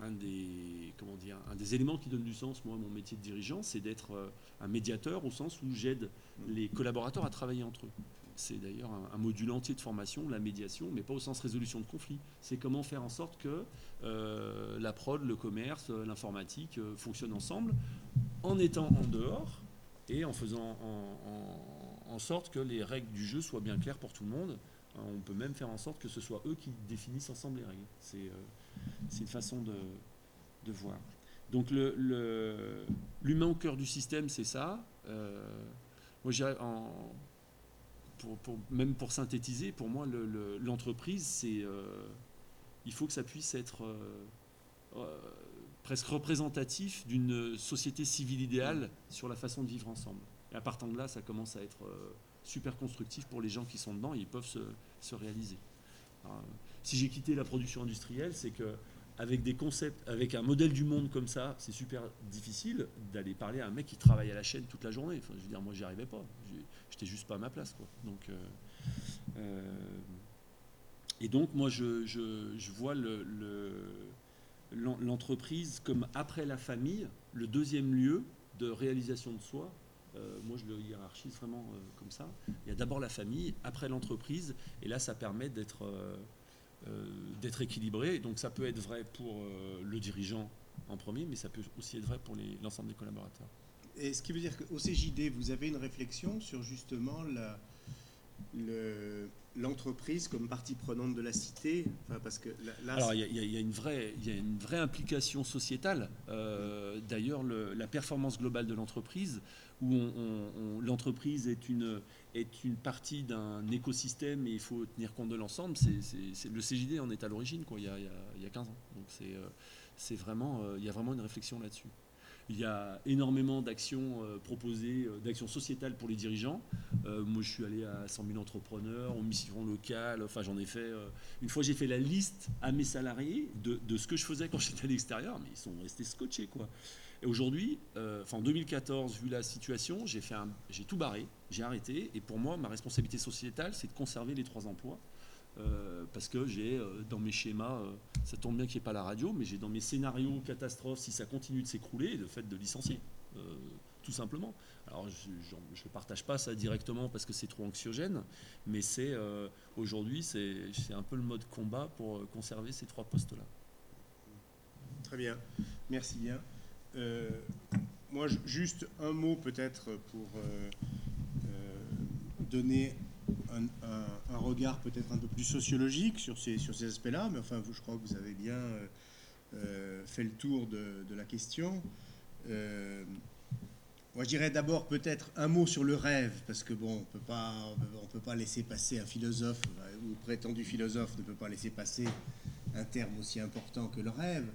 un des, comment dire, un des éléments qui donne du sens, moi, à mon métier de dirigeant, c'est d'être euh, un médiateur au sens où j'aide les collaborateurs à travailler entre eux. C'est d'ailleurs un, un module entier de formation, la médiation, mais pas au sens résolution de conflit. C'est comment faire en sorte que euh, la prod, le commerce, l'informatique euh, fonctionnent ensemble en étant en dehors et en faisant en, en, en sorte que les règles du jeu soient bien claires pour tout le monde. On peut même faire en sorte que ce soit eux qui définissent ensemble les règles. C'est euh, une façon de, de voir. Donc le, le, l'humain au cœur du système, c'est ça. Euh, moi, j'ai en Pour, pour, même pour synthétiser, pour moi, le, le, l'entreprise, c'est, euh, il faut que ça puisse être euh, euh, presque représentatif d'une société civile idéale sur la façon de vivre ensemble. Et à partir de là, ça commence à être euh, super constructif pour les gens qui sont dedans et ils peuvent se, se réaliser. Alors, si j'ai quitté la production industrielle, c'est que avec des concepts, avec un modèle du monde comme ça, c'est super difficile d'aller parler à un mec qui travaille à la chaîne toute la journée. Enfin, je veux dire, moi, j'y arrivais pas. J'étais juste pas à ma place, quoi. Donc, euh, euh, et donc, moi, je, je, je vois le, le, l'entreprise comme, après la famille, le deuxième lieu de réalisation de soi. Euh, moi, je le hiérarchise vraiment euh, comme ça. Il y a d'abord la famille, après l'entreprise, et là, ça permet d'être euh, euh, d'être équilibré. Donc, ça peut être vrai pour euh, le dirigeant en premier, mais ça peut aussi être vrai pour les, l'ensemble des collaborateurs. Et ce qui veut dire qu'au C J D, vous avez une réflexion sur justement la, le, l'entreprise comme partie prenante de la cité, enfin, parce que là, là alors il y, y, y a une vraie, il y a une vraie implication sociétale. Euh, d'ailleurs, le, la performance globale de l'entreprise, où on, on, on, l'entreprise est une est une partie d'un écosystème et il faut tenir compte de l'ensemble. C'est, c'est, c'est, le C J D en est à l'origine, quoi. Il y a, il y a, il y a quinze ans. Donc c'est, euh, c'est vraiment, euh, il y a vraiment une réflexion là-dessus. Il y a énormément d'actions euh, proposées, euh, d'actions sociétales pour les dirigeants. Euh, moi, je suis allé à cent mille entrepreneurs, en mission locale. Enfin, j'en ai fait. Euh, une fois, j'ai fait la liste à mes salariés de, de ce que je faisais quand j'étais à l'extérieur, mais ils sont restés scotchés, quoi. Et aujourd'hui, euh, enfin, en deux mille quatorze, vu la situation, j'ai, fait un, j'ai tout barré, j'ai arrêté. Et pour moi, ma responsabilité sociétale, c'est de conserver les trois emplois. Euh, parce que j'ai euh, dans mes schémas, euh, ça tombe bien qu'il n'y ait pas la radio, mais j'ai dans mes scénarios catastrophes, si ça continue de s'écrouler, le fait de licencier, euh, tout simplement. Alors je ne partage pas ça directement parce que c'est trop anxiogène, mais c'est euh, aujourd'hui c'est, c'est un peu le mode combat pour conserver ces trois postes-là. Très bien, merci bien. Euh, moi, juste un mot peut-être pour euh, euh, donner Un, un, un regard peut-être un peu plus sociologique sur ces, sur ces aspects-là, mais enfin, vous, je crois que vous avez bien euh, euh, fait le tour de, de la question. Euh, moi, je dirais d'abord peut-être un mot sur le rêve, parce que bon, on peut pas, on peut pas laisser passer un philosophe, ou prétendu philosophe ne peut pas laisser passer un terme aussi important que le rêve.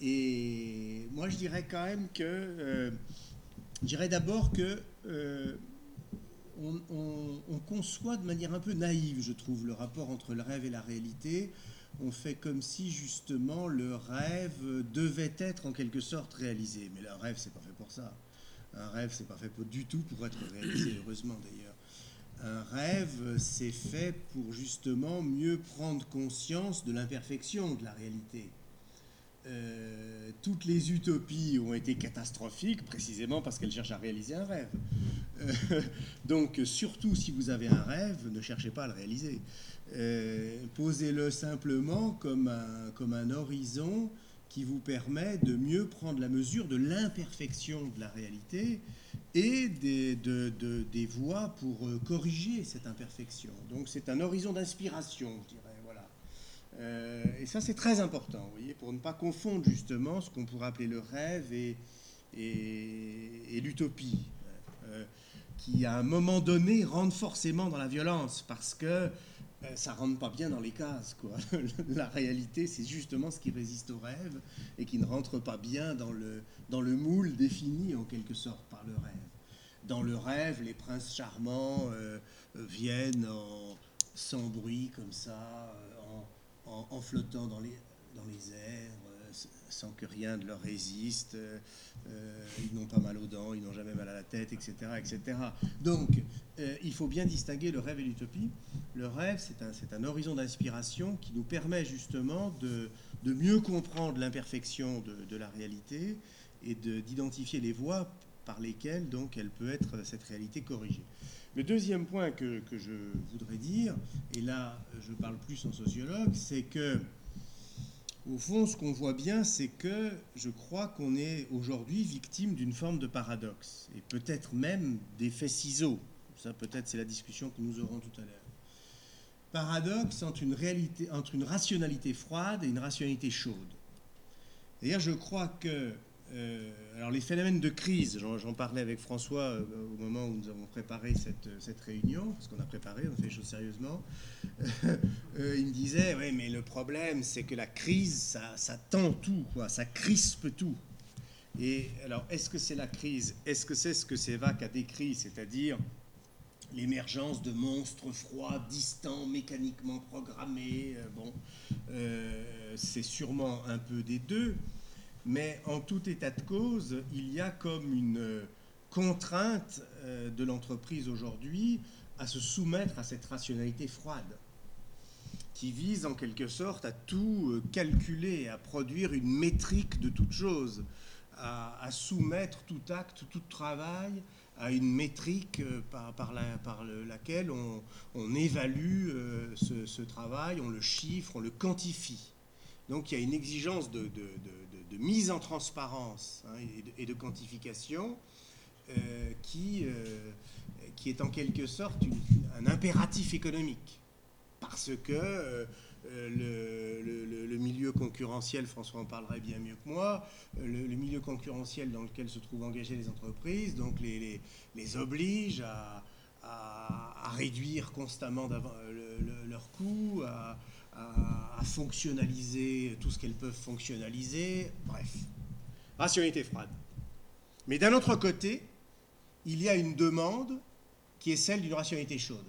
Et moi, je dirais quand même que, euh, je dirais d'abord que euh, On, on, on conçoit de manière un peu naïve, je trouve, le rapport entre le rêve et la réalité. On fait comme si, justement, le rêve devait être en quelque sorte réalisé. Mais le rêve, c'est pas fait pour ça. Un rêve, c'est pas fait du tout pour être réalisé, heureusement d'ailleurs. Un rêve, c'est fait pour, justement, mieux prendre conscience de l'imperfection de la réalité. Euh, toutes les utopies ont été catastrophiques précisément parce qu'elles cherchent à réaliser un rêve. Euh, donc, surtout si vous avez un rêve, ne cherchez pas à le réaliser. Euh, posez-le simplement comme un, comme un horizon qui vous permet de mieux prendre la mesure de l'imperfection de la réalité et des, de, de, des voies pour corriger cette imperfection. Donc, c'est un horizon d'inspiration, je dirais. Euh, et ça, c'est très important, vous voyez, pour ne pas confondre justement ce qu'on pourrait appeler le rêve et, et, et l'utopie, euh, qui à un moment donné rentrent forcément dans la violence, parce que euh, ça ne rentre pas bien dans les cases, quoi. La réalité, c'est justement ce qui résiste au rêve et qui ne rentre pas bien dans le, dans le moule défini en quelque sorte par le rêve. Dans le rêve, les princes charmants euh, viennent en, sans bruit comme ça, euh, en En, en flottant dans les, dans les airs, sans que rien ne leur résiste, euh, euh, ils n'ont pas mal aux dents, ils n'ont jamais mal à la tête, et cetera, et cetera. Donc, euh, il faut bien distinguer le rêve et l'utopie. Le rêve, c'est un, c'est un horizon d'inspiration qui nous permet justement de, de mieux comprendre l'imperfection de, de la réalité et de, d'identifier les voies par lesquelles donc elle peut être, cette réalité, corrigée. Le deuxième point que, que je voudrais dire, et là je parle plus en sociologue, c'est que au fond, ce qu'on voit bien, c'est que je crois qu'on est aujourd'hui victime d'une forme de paradoxe, et peut-être même d'effet ciseaux. Ça, peut-être, c'est la discussion que nous aurons tout à l'heure. Paradoxe entre une, réalité, entre une rationalité froide et une rationalité chaude. D'ailleurs, je crois que euh, alors les phénomènes de crise, j'en, j'en parlais avec François euh, au moment où nous avons préparé cette, cette réunion, parce qu'on a préparé, on a fait les choses sérieusement. Euh, il me disait, oui, mais le problème, c'est que la crise, ça, ça tend tout, quoi, ça crispe tout. Et alors, est-ce que c'est la crise? Est-ce que c'est ce que Sévacque a décrit, c'est-à-dire l'émergence de monstres froids, distants, mécaniquement programmés? euh, Bon, euh, c'est sûrement un peu des deux, mais en tout état de cause, il y a comme une contrainte euh, de l'entreprise aujourd'hui à se soumettre à cette rationalité froide, qui vise en quelque sorte à tout calculer, à produire une métrique de toute chose, à, à soumettre tout acte, tout travail à une métrique par, par, la, par le, laquelle on, on évalue euh, ce, ce travail, on le chiffre, on le quantifie. Donc il y a une exigence de, de, de, de, de mise en transparence hein, et, de, et de quantification euh, qui, euh, qui est en quelque sorte une, un impératif économique. Parce que euh, le, le, le milieu concurrentiel, François en parlerait bien mieux que moi, le, le milieu concurrentiel dans lequel se trouvent engagées les entreprises, donc les, les, les oblige à, à, à réduire constamment le, le, leurs coûts, à, à, à fonctionnaliser tout ce qu'elles peuvent fonctionnaliser, bref, rationalité froide. Mais d'un autre côté, il y a une demande qui est celle d'une rationalité chaude.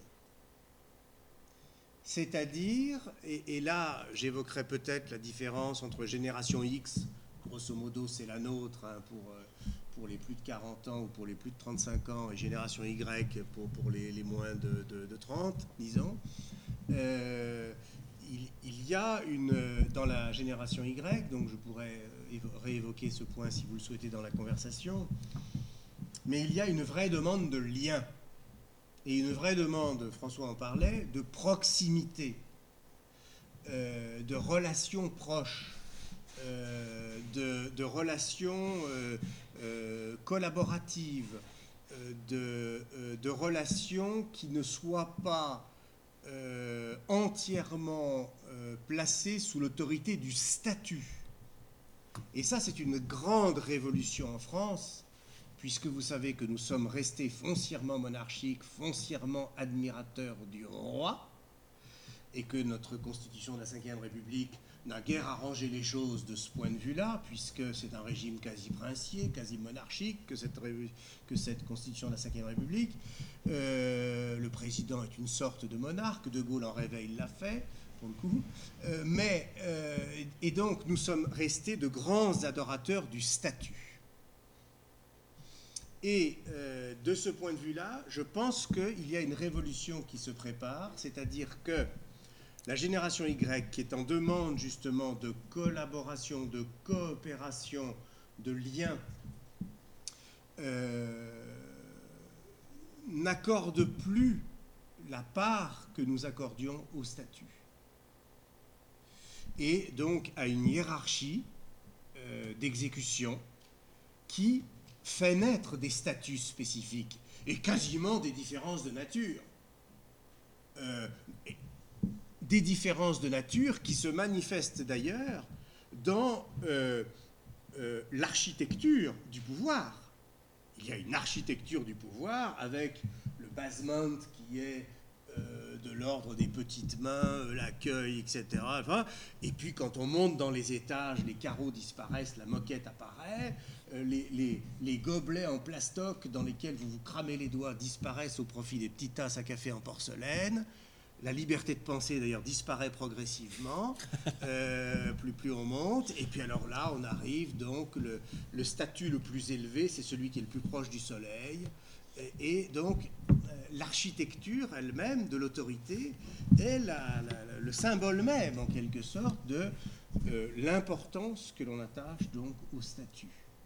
C'est-à-dire, et, et là j'évoquerai peut-être la différence entre génération X, grosso modo c'est la nôtre hein, pour, pour les plus de quarante ans ou pour les plus de trente-cinq ans, et génération Y pour, pour les, les moins de, de, de trente, disons. Euh, il, il y a une, dans la génération Y, donc je pourrais réévoquer ce point si vous le souhaitez dans la conversation, mais il y a une vraie demande de lien. Et une vraie demande, François en parlait, de proximité, euh, de relations proches, euh, de, de relations euh, euh, collaboratives, euh, de, euh, de relations qui ne soient pas euh, entièrement euh, placées sous l'autorité du statut. Et ça, c'est une grande révolution en France, puisque vous savez que nous sommes restés foncièrement monarchiques, foncièrement admirateurs du roi, et que notre constitution de la cinquième République n'a guère arrangé les choses de ce point de vue-là, puisque c'est un régime quasi princier, quasi monarchique, que cette, que cette constitution de la cinquième République. Euh, le président est une sorte de monarque, De Gaulle en rêvait, il l'a fait, pour le coup. Euh, mais, euh, et donc, nous sommes restés de grands adorateurs du statut. Et euh, de ce point de vue-là, je pense qu'il y a une révolution qui se prépare, c'est-à-dire que la génération Y, qui est en demande justement de collaboration, de coopération, de lien, euh, n'accorde plus la part que nous accordions au statut. Et donc à une hiérarchie euh, d'exécution qui fait naître des statuts spécifiques et quasiment des différences de nature. Euh, des différences de nature qui se manifestent d'ailleurs dans euh, euh, l'architecture du pouvoir. Il y a une architecture du pouvoir avec le basement qui est euh, de l'ordre des petites mains, l'accueil, et cetera. Enfin, et puis quand on monte dans les étages, les carreaux disparaissent, la moquette apparaît, euh, les, les, les gobelets en plastoc dans lesquels vous vous cramez les doigts disparaissent au profit des petites tasses à café en porcelaine. La liberté de penser, d'ailleurs, disparaît progressivement, euh, plus, plus on monte. Et puis alors là, on arrive, donc, le, le statut le plus élevé, c'est celui qui est le plus proche du soleil. Et, et donc, euh, l'architecture elle-même de l'autorité est la, la, le symbole même, en quelque sorte, de euh, l'importance que l'on attache, donc, au statut.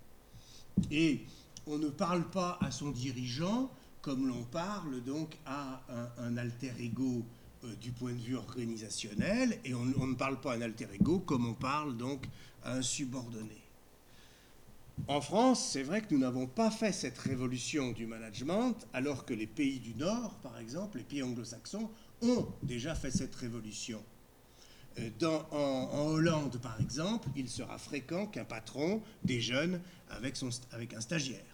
Et on ne parle pas à son dirigeant comme l'on parle, donc, à un, un alter ego du point de vue organisationnel, et on, on ne parle pas à un alter ego comme on parle donc à un subordonné. En France, c'est vrai que nous n'avons pas fait cette révolution du management, alors que les pays du Nord, par exemple, les pays anglo-saxons, ont déjà fait cette révolution. Dans, en, en Hollande, par exemple, il sera fréquent qu'un patron déjeune avec, son, avec un stagiaire.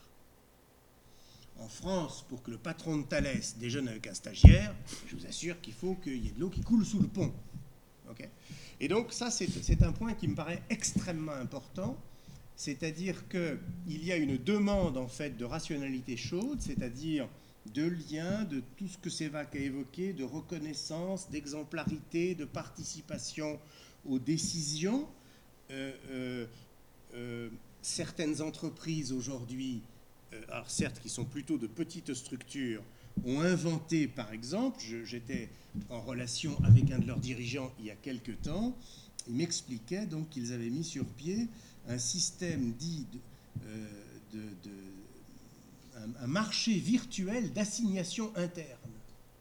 En France, pour que le patron de Thalès déjeune avec un stagiaire, je vous assure qu'il faut qu'il y ait de l'eau qui coule sous le pont. Okay ? Et donc ça, c'est, c'est un point qui me paraît extrêmement important, c'est-à-dire qu'il y a une demande en fait de rationalité chaude, c'est-à-dire de lien, de tout ce que Sévac a évoqué, de reconnaissance, d'exemplarité, de participation aux décisions. Euh, euh, euh, certaines entreprises aujourd'hui, alors certes qui sont plutôt de petites structures, ont inventé, par exemple, je, j'étais en relation avec un de leurs dirigeants il y a quelque temps, il m'expliquait donc qu'ils avaient mis sur pied un système dit de, euh, de, de un, un marché virtuel d'assignation interne.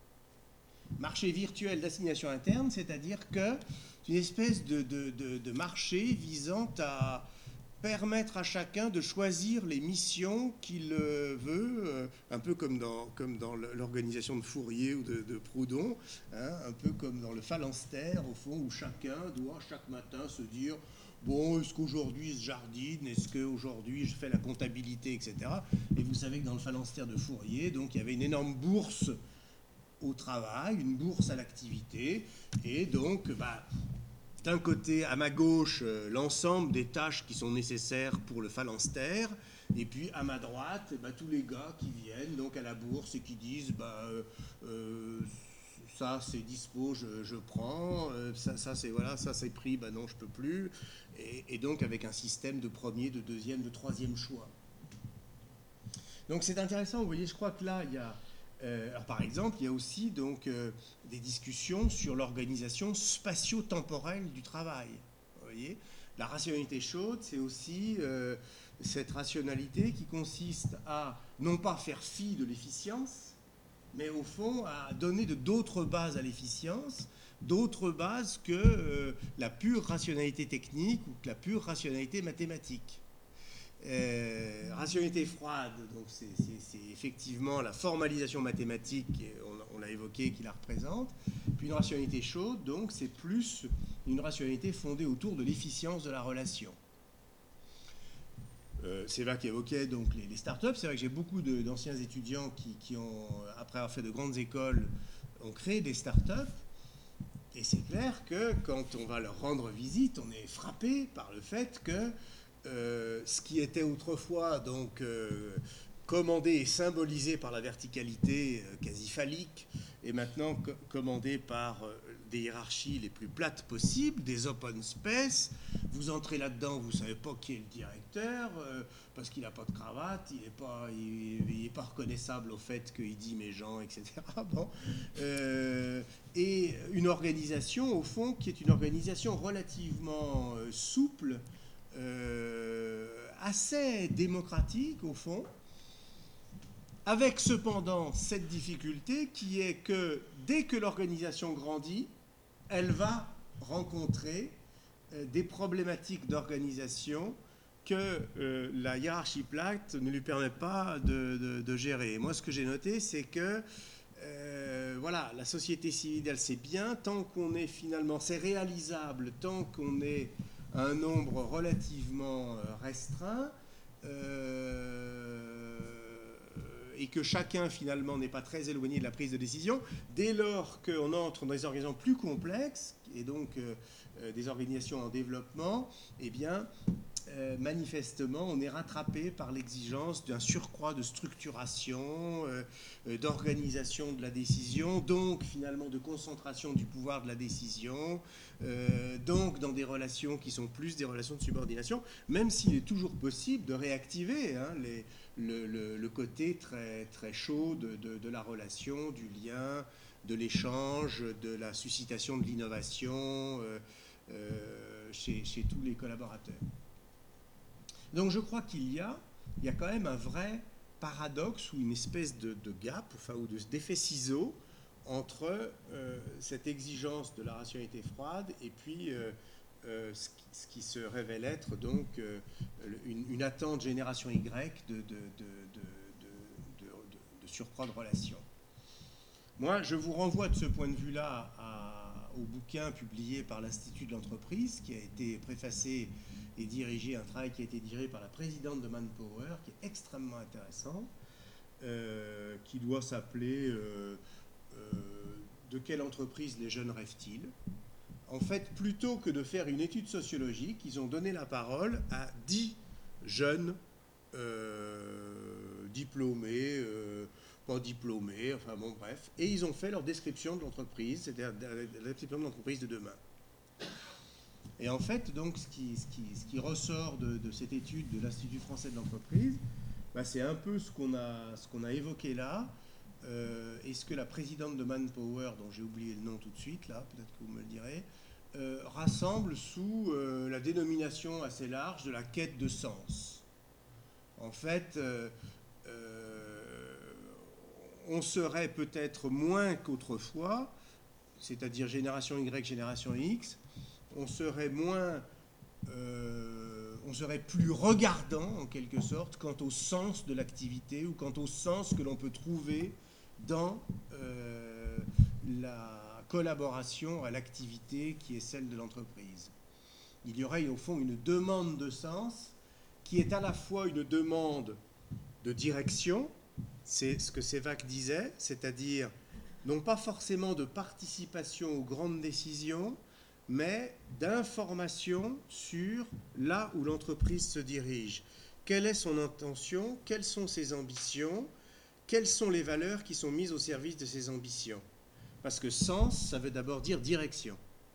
Marché virtuel d'assignation interne, c'est-à-dire que c'est une espèce de, de, de, de marché visant à permettre à chacun de choisir les missions qu'il veut, euh, un peu comme dans, comme dans l'organisation de Fourier ou de, de Proudhon, hein, un peu comme dans le phalanstère, au fond, où chacun doit chaque matin se dire « Bon, est-ce qu'aujourd'hui je jardine? Est-ce qu'aujourd'hui je fais la comptabilité, et cetera » Et vous savez que dans le phalanstère de Fourier, donc, il y avait une énorme bourse au travail, une bourse à l'activité, et donc, bah, d'un côté, à ma gauche, euh, l'ensemble des tâches qui sont nécessaires pour le phalanstère, et puis à ma droite, eh ben, tous les gars qui viennent donc à la bourse et qui disent bah, euh, euh, ça c'est dispo, je, je prends, euh, ça, ça c'est voilà, ça c'est pris, bah non je peux plus, et, et donc avec un système de premier, de deuxième, de troisième choix. Donc c'est intéressant, vous voyez, je crois que là il y a Euh, alors par exemple, il y a aussi donc, euh, des discussions sur l'organisation spatio-temporelle du travail. Vous voyez, la rationalité chaude, c'est aussi euh, cette rationalité qui consiste à non pas faire fi de l'efficience, mais au fond à donner de d'autres bases à l'efficience, d'autres bases que euh, la pure rationalité technique ou que la pure rationalité mathématique. Euh, rationalité froide, donc c'est, c'est, c'est effectivement la formalisation mathématique, on, on l'a évoqué, qui la représente. Puis une rationalité chaude, donc c'est plus une rationalité fondée autour de l'efficience de la relation. Euh, c'est là qu'évoquait donc les, les startups. C'est vrai que j'ai beaucoup de, d'anciens étudiants qui, qui ont, après avoir fait de grandes écoles, ont créé des startups. Et c'est clair que quand on va leur rendre visite, on est frappé par le fait que Euh, ce qui était autrefois donc euh, commandé et symbolisé par la verticalité euh, quasi phallique est maintenant co- commandé par euh, des hiérarchies les plus plates possibles, des open space. Vous entrez là-dedans, vous ne savez pas qui est le directeur euh, parce qu'il n'a pas de cravate, il n'est pas, il, il est pas reconnaissable au fait qu'il dit mes gens, et cetera. Bon. Euh, et une organisation, au fond, qui est une organisation relativement euh, souple, Euh, assez démocratique au fond, avec cependant cette difficulté qui est que dès que l'organisation grandit, elle va rencontrer euh, des problématiques d'organisation que euh, la hiérarchie plate ne lui permet pas de, de, de gérer. Et moi, ce que j'ai noté, c'est que euh, voilà, la société civile, elle sait bien, tant qu'on est finalement, c'est réalisable, tant qu'on est un nombre relativement restreint euh, et que chacun finalement n'est pas très éloigné de la prise de décision, dès lors qu'on entre dans des organisations plus complexes et donc euh, des organisations en développement, eh bien euh, manifestement, on est rattrapé par l'exigence d'un surcroît de structuration, euh, euh, d'organisation de la décision, donc finalement de concentration du pouvoir de la décision, euh, donc dans des relations qui sont plus des relations de subordination, même s'il est toujours possible de réactiver hein, les, le, le, le côté très, très chaud de, de, de la relation, du lien, de l'échange, de la suscitation de l'innovation euh, euh, chez, chez tous les collaborateurs. Donc je crois qu'il y a, il y a quand même un vrai paradoxe ou une espèce de, de gap, enfin, ou de, d'effet ciseau entre euh, cette exigence de la rationalité froide et puis euh, euh, ce, qui, ce qui se révèle être donc euh, une, une attente génération Y de, de, de, de, de, de, de surcroît de relations. Moi, je vous renvoie de ce point de vue-là à, au bouquin publié par l'Institut de l'entreprise qui a été préfacé et dirigé, un travail qui a été dirigé par la présidente de Manpower, qui est extrêmement intéressant, euh, qui doit s'appeler euh, euh, « De quelle entreprise les jeunes rêvent-ils » En fait, plutôt que de faire une étude sociologique, ils ont donné la parole à dix jeunes euh, diplômés, euh, pas diplômés, enfin bon, bref, et ils ont fait leur description de l'entreprise, c'est-à-dire la description de l'entreprise de demain. Et en fait, donc, ce qui, ce qui, ce qui ressort de, de cette étude de l'Institut français de l'entreprise, bah, c'est un peu ce qu'on a, ce qu'on a évoqué là, euh, et ce que la présidente de Manpower, dont j'ai oublié le nom tout de suite, là, peut-être que vous me le direz, euh, rassemble sous euh, la dénomination assez large de la quête de sens. En fait, euh, euh, on serait peut-être moins qu'autrefois, c'est-à-dire génération Y, génération X, on serait moins, euh, on serait plus regardant en quelque sorte quant au sens de l'activité ou quant au sens que l'on peut trouver dans euh, la collaboration à l'activité qui est celle de l'entreprise. Il y aurait au fond une demande de sens qui est à la fois une demande de direction, c'est ce que Sévac disait, c'est-à-dire non pas forcément de participation aux grandes décisions, mais d'information sur là où l'entreprise se dirige. Quelle est son intention? Quelles sont ses ambitions? Quelles sont les valeurs qui sont mises au service de ses ambitions? Parce que sens, ça veut d'abord dire direction.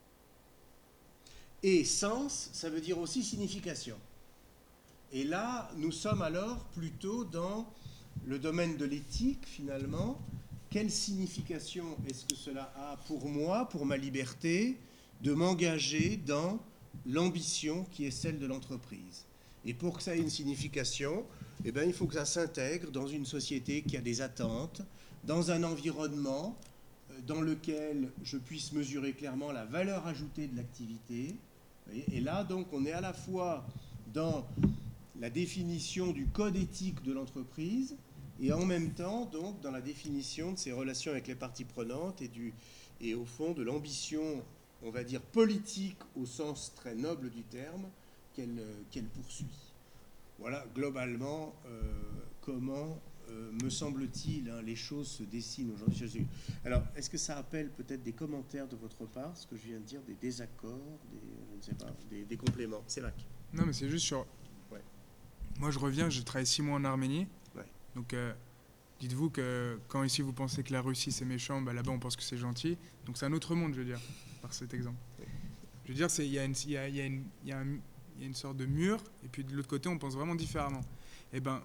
Et sens, ça veut dire aussi signification. Et là, nous sommes alors plutôt dans le domaine de l'éthique, finalement. Quelle signification est-ce que cela a pour moi, pour ma liberté, de m'engager dans l'ambition qui est celle de l'entreprise. Et pour que ça ait une signification, eh bien, il faut que ça s'intègre dans une société qui a des attentes, dans un environnement dans lequel je puisse mesurer clairement la valeur ajoutée de l'activité. Et là, donc, on est à la fois dans la définition du code éthique de l'entreprise et en même temps, donc, dans la définition de ses relations avec les parties prenantes et, du, et au fond, de l'ambition, on va dire, politique au sens très noble du terme, qu'elle qu'elle poursuit. Voilà, globalement, euh, comment, euh, me semble-t-il, hein, les choses se dessinent aujourd'hui. Alors, est-ce que ça appelle peut-être des commentaires de votre part, ce que je viens de dire, des désaccords, des, je ne sais pas, des, des compléments? C'est vrai. Non, mais c'est juste sur... Ouais. Moi, je reviens, j'ai travaillé six mois en Arménie. Ouais. Donc, euh, dites-vous que quand ici, vous pensez que la Russie, c'est méchant, bah, là-bas, on pense que c'est gentil. Donc, c'est un autre monde, je veux dire, par cet exemple. Ouais. Je veux dire, il y a une... Y a, y a une y a un, il y a une sorte de mur, et puis de l'autre côté, on pense vraiment différemment. Eh ben,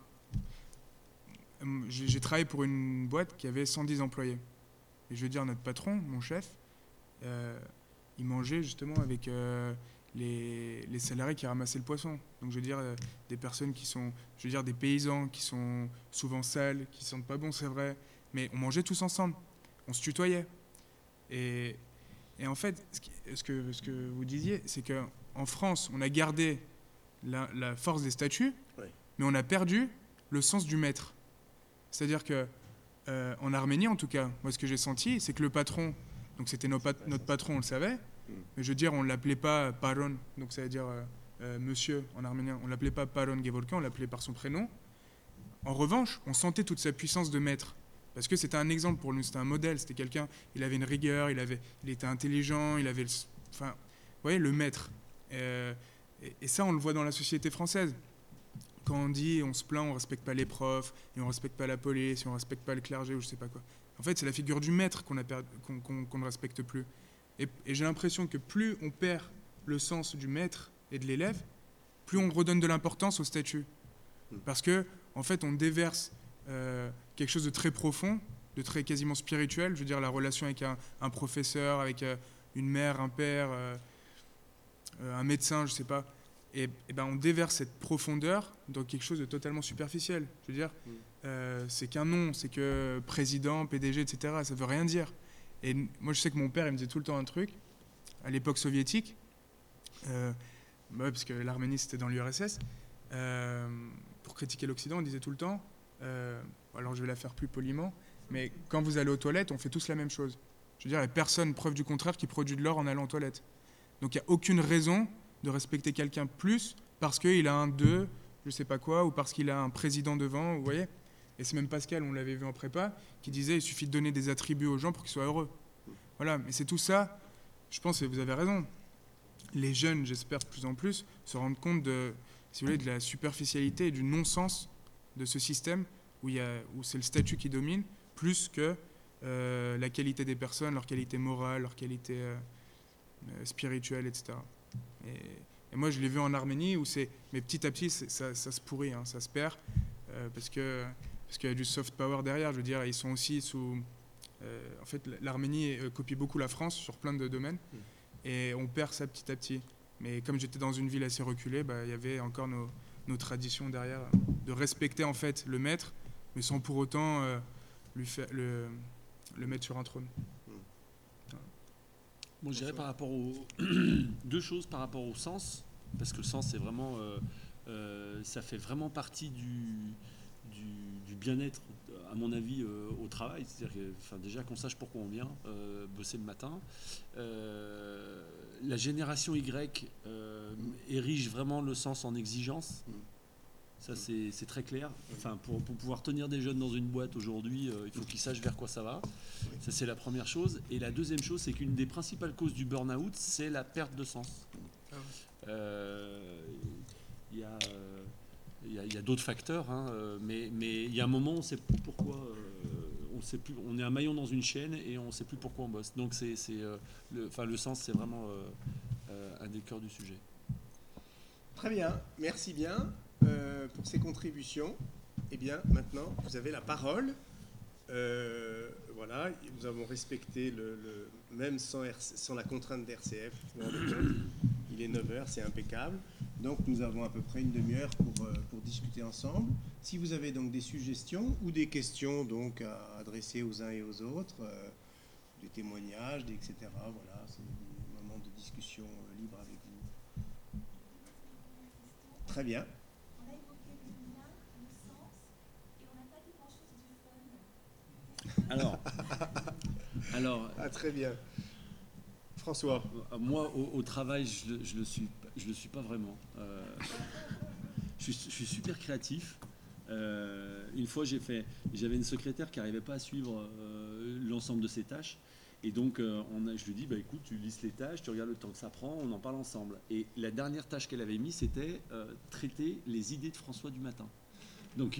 j'ai travaillé pour une boîte qui avait cent dix employés. Et je veux dire, notre patron, mon chef, euh, il mangeait justement avec euh, les, les salariés qui ramassaient le poisson. Donc, je veux dire, euh, des personnes qui sont, je veux dire, des paysans qui sont souvent sales, qui sentent pas bon, c'est vrai, mais on mangeait tous ensemble. On se tutoyait. Et, et en fait, ce, qui, ce, que, ce que vous disiez, c'est que en France, on a gardé la, la force des statuts, oui. Mais on a perdu le sens du maître. C'est-à-dire que euh, en Arménie, en tout cas, moi, ce que j'ai senti, c'est que le patron, donc c'était nos pat- notre patron, on le savait, mm. mais je veux dire, on ne l'appelait pas Paron, donc ça veut dire euh, euh, monsieur en arménien, on ne l'appelait pas Paron Gevorkian, on l'appelait par son prénom. En revanche, on sentait toute sa puissance de maître. Parce que c'était un exemple pour nous, c'était un modèle, c'était quelqu'un, il avait une rigueur, il, avait, il était intelligent, il avait, le, enfin, vous voyez, le maître. Euh, Et, et ça, on le voit dans la société française. Quand on dit on se plaint, on ne respecte pas les profs, et on ne respecte pas la police, et on ne respecte pas le clergé, ou je ne sais pas quoi. En fait, c'est la figure du maître qu'on, a per... qu'on, qu'on, qu'on ne respecte plus. Et, et j'ai l'impression que plus on perd le sens du maître et de l'élève, plus on redonne de l'importance au statut. Parce que, en fait, on déverse euh, quelque chose de très profond, de très quasiment spirituel. Je veux dire, la relation avec un, un professeur, avec euh, une mère, un père, euh, un médecin, je ne sais pas. Et, et ben, on déverse cette profondeur dans quelque chose de totalement superficiel. Je veux dire, mm. euh, c'est qu'un nom, c'est que président, P D G, et cetera. Ça ne veut rien dire. Et moi, je sais que mon père, il me disait tout le temps un truc. À l'époque soviétique, euh, bah, parce que l'Arménie, c'était dans l'U R S S, euh, pour critiquer l'Occident, on disait tout le temps, euh, alors je vais la faire plus poliment, mais quand vous allez aux toilettes, on fait tous la même chose. Je veux dire, il n'y a personne, preuve du contraire, qui produit de l'or en allant aux toilettes. Donc il n'y a aucune raison de respecter quelqu'un plus parce qu'il a un deux, je sais pas quoi, ou parce qu'il a un président devant, vous voyez. Et c'est même Pascal, on l'avait vu en prépa, qui disait il suffit de donner des attributs aux gens pour qu'ils soient heureux. Voilà, mais c'est tout ça, je pense, et vous avez raison. Les jeunes, j'espère de plus en plus, se rendent compte de, si vous voulez, de la superficialité et du non-sens de ce système où, il y a, où c'est le statut qui domine, plus que euh, la qualité des personnes, leur qualité morale, leur qualité euh, euh, spirituelle, et cetera. Et, et moi, je l'ai vu en Arménie, où c'est, mais petit à petit, ça, ça se pourrit, hein, ça se perd, euh, parce que parce qu'il y a du soft power derrière. Je veux dire, ils sont aussi sous... Euh, en fait, l'Arménie euh, copie beaucoup la France sur plein de domaines, mmh. et on perd ça petit à petit. Mais comme j'étais dans une ville assez reculée, bah, il y avait encore nos, nos traditions derrière, de respecter en fait le maître, mais sans pour autant euh, lui faire, le, le mettre sur un trône. Mmh. Voilà. Moi, je dirais par rapport aux deux choses par rapport au sens, parce que le sens, c'est vraiment, euh, euh, ça fait vraiment partie du, du, du bien-être, à mon avis, euh, au travail. C'est-à-dire que, enfin, déjà qu'on sache pourquoi on vient euh, bosser le matin. Euh, la génération Y euh, érige vraiment le sens en exigence. Ça, c'est, c'est très clair. Enfin, pour, pour pouvoir tenir des jeunes dans une boîte aujourd'hui, euh, il faut qu'ils sachent vers quoi ça va. Ça, c'est la première chose. Et la deuxième chose, c'est qu'une des principales causes du burn-out, c'est la perte de sens. Euh, il y a... Euh, Il y, a, il y a d'autres facteurs, hein, mais, mais il y a un moment, on sait plus pourquoi, euh, on sait plus, on est un maillon dans une chaîne et on ne sait plus pourquoi on bosse. Donc, c'est, c'est, euh, le, enfin, le sens, c'est vraiment euh, euh, un des cœurs du sujet. Très bien, merci bien euh, pour ces contributions. Eh bien, maintenant, vous avez la parole. Euh, voilà, nous avons respecté, le, le, même sans, R C, sans la contrainte d'R C F, il est neuf heures, c'est impeccable. Donc nous avons à peu près une demi-heure pour, euh, pour discuter ensemble. Si vous avez donc des suggestions ou des questions donc, à adresser aux uns et aux autres, euh, des témoignages, des, et cetera, voilà, c'est des moments de discussion euh, libre avec vous. Très bien. On a évoqué le lien, le sens, et on n'a pas dit grand-chose du fun. Alors, alors ah, très bien. François. Moi, au, au travail, je ne le, le suis, je le suis pas vraiment. Euh, je, suis, je suis super créatif. Euh, une fois, j'ai fait, j'avais une secrétaire qui n'arrivait pas à suivre euh, l'ensemble de ses tâches. Et donc, euh, on a, je lui dis, bah, écoute, tu listes les tâches, tu regardes le temps que ça prend, on en parle ensemble. Et la dernière tâche qu'elle avait mise, c'était euh, traiter les idées de François du matin. Donc,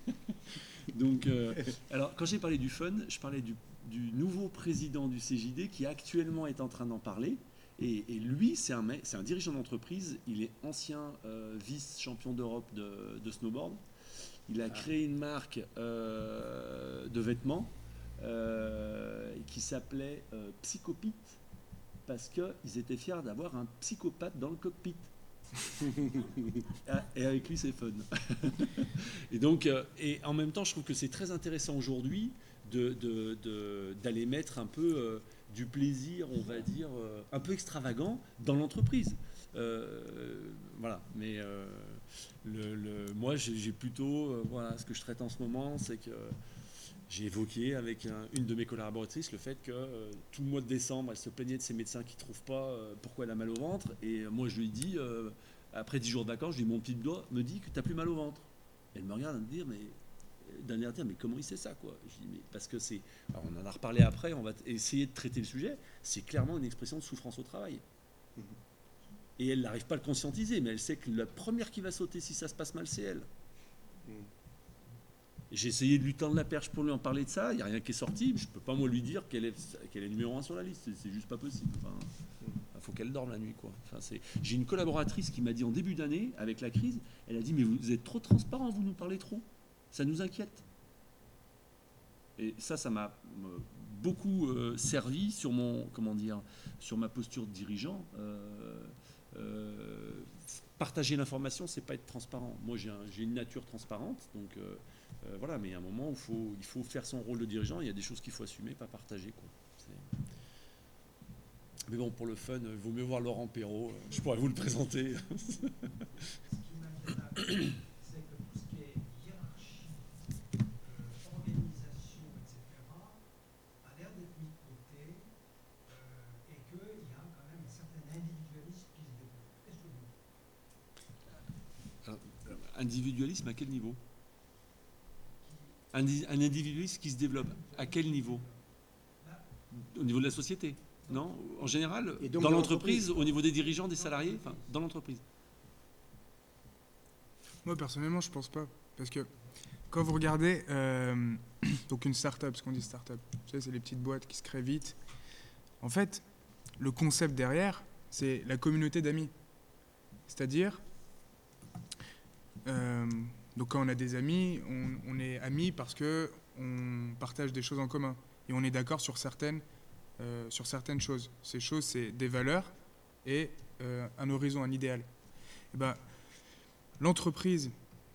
donc euh, alors, quand j'ai parlé du fun, je parlais du du nouveau président du C J D qui actuellement est en train d'en parler. Et, et lui, c'est un, c'est un dirigeant d'entreprise. Il est ancien euh, vice-champion d'Europe de, de snowboard. Il a créé une marque euh, de vêtements euh, qui s'appelait euh, Psychopit parce qu'ils étaient fiers d'avoir un psychopathe dans le cockpit. Et avec lui, c'est fun. Et donc, euh, et en même temps, je trouve que c'est très intéressant aujourd'hui De, de, de, d'aller mettre un peu euh, du plaisir, on va dire, euh, un peu extravagant dans l'entreprise. Euh, voilà, mais euh, le, le, moi, j'ai, j'ai plutôt, euh, voilà, ce que je traite en ce moment, c'est que j'ai évoqué avec un, une de mes collaboratrices le fait que euh, tout le mois de décembre, elle se plaignait de ses médecins qui ne trouvent pas euh, pourquoi elle a mal au ventre. Et moi, je lui dis, euh, après dix jours de vacances, je lui dis, mon petit doigt me dit que tu n'as plus mal au ventre. Elle me regarde et me dit, mais... d'un air dire mais comment il sait ça quoi. Je dis mais parce que c'est, alors on en a reparlé après, on va essayer de traiter le sujet, c'est clairement une expression de souffrance au travail. Et elle n'arrive pas à le conscientiser, mais elle sait que la première qui va sauter si ça se passe mal, c'est elle. Mm. J'ai essayé de lui tendre la perche pour lui en parler de ça, il n'y a rien qui est sorti. Je ne peux pas moi lui dire qu'elle est, qu'elle est numéro un sur la liste, c'est, c'est juste pas possible. Enfin, il faut qu'elle dorme la nuit, quoi. Enfin, c'est... J'ai une collaboratrice qui m'a dit en début d'année, avec la crise, elle a dit mais vous êtes trop transparent, vous nous parlez trop, ça nous inquiète. Et ça, ça m'a euh, beaucoup euh, servi sur mon, comment dire, sur ma posture de dirigeant. Euh, euh, partager l'information, c'est pas être transparent. Moi, j'ai, un, j'ai une nature transparente, donc euh, euh, voilà. Mais il y a un moment où faut, il faut faire son rôle de dirigeant. Il y a des choses qu'il faut assumer, pas partager, quoi. C'est... Mais bon, pour le fun, il vaut mieux voir Laurent Perrault. Je pourrais vous le présenter. Ce qui m'intéresse, c'est que tout ce qui est hiérarchie, euh, organisation, et cetera, a l'air d'être mis de côté euh, et qu'il y a quand même un certain individualisme qui se développe. Qu'est-ce que vous dites? Alors, individualisme à quel niveau? un, un individualisme qui se développe à quel niveau? Au niveau de la société? Non, en général, Et donc dans dans l'entreprise, l'entreprise. au niveau des dirigeants, des salariés, enfin, dans l'entreprise. Moi, personnellement, je pense pas. Parce que quand vous regardez euh, donc une start-up, ce qu'on dit start-up, vous savez, c'est les petites boîtes qui se créent vite. En fait, le concept derrière, c'est la communauté d'amis. C'est-à-dire, euh, donc quand on a des amis, on, on est amis parce qu'on partage des choses en commun. Et on est d'accord sur certaines, euh, sur certaines choses. Ces choses, c'est des valeurs et euh, un horizon, un idéal. Et ben, l'entreprise,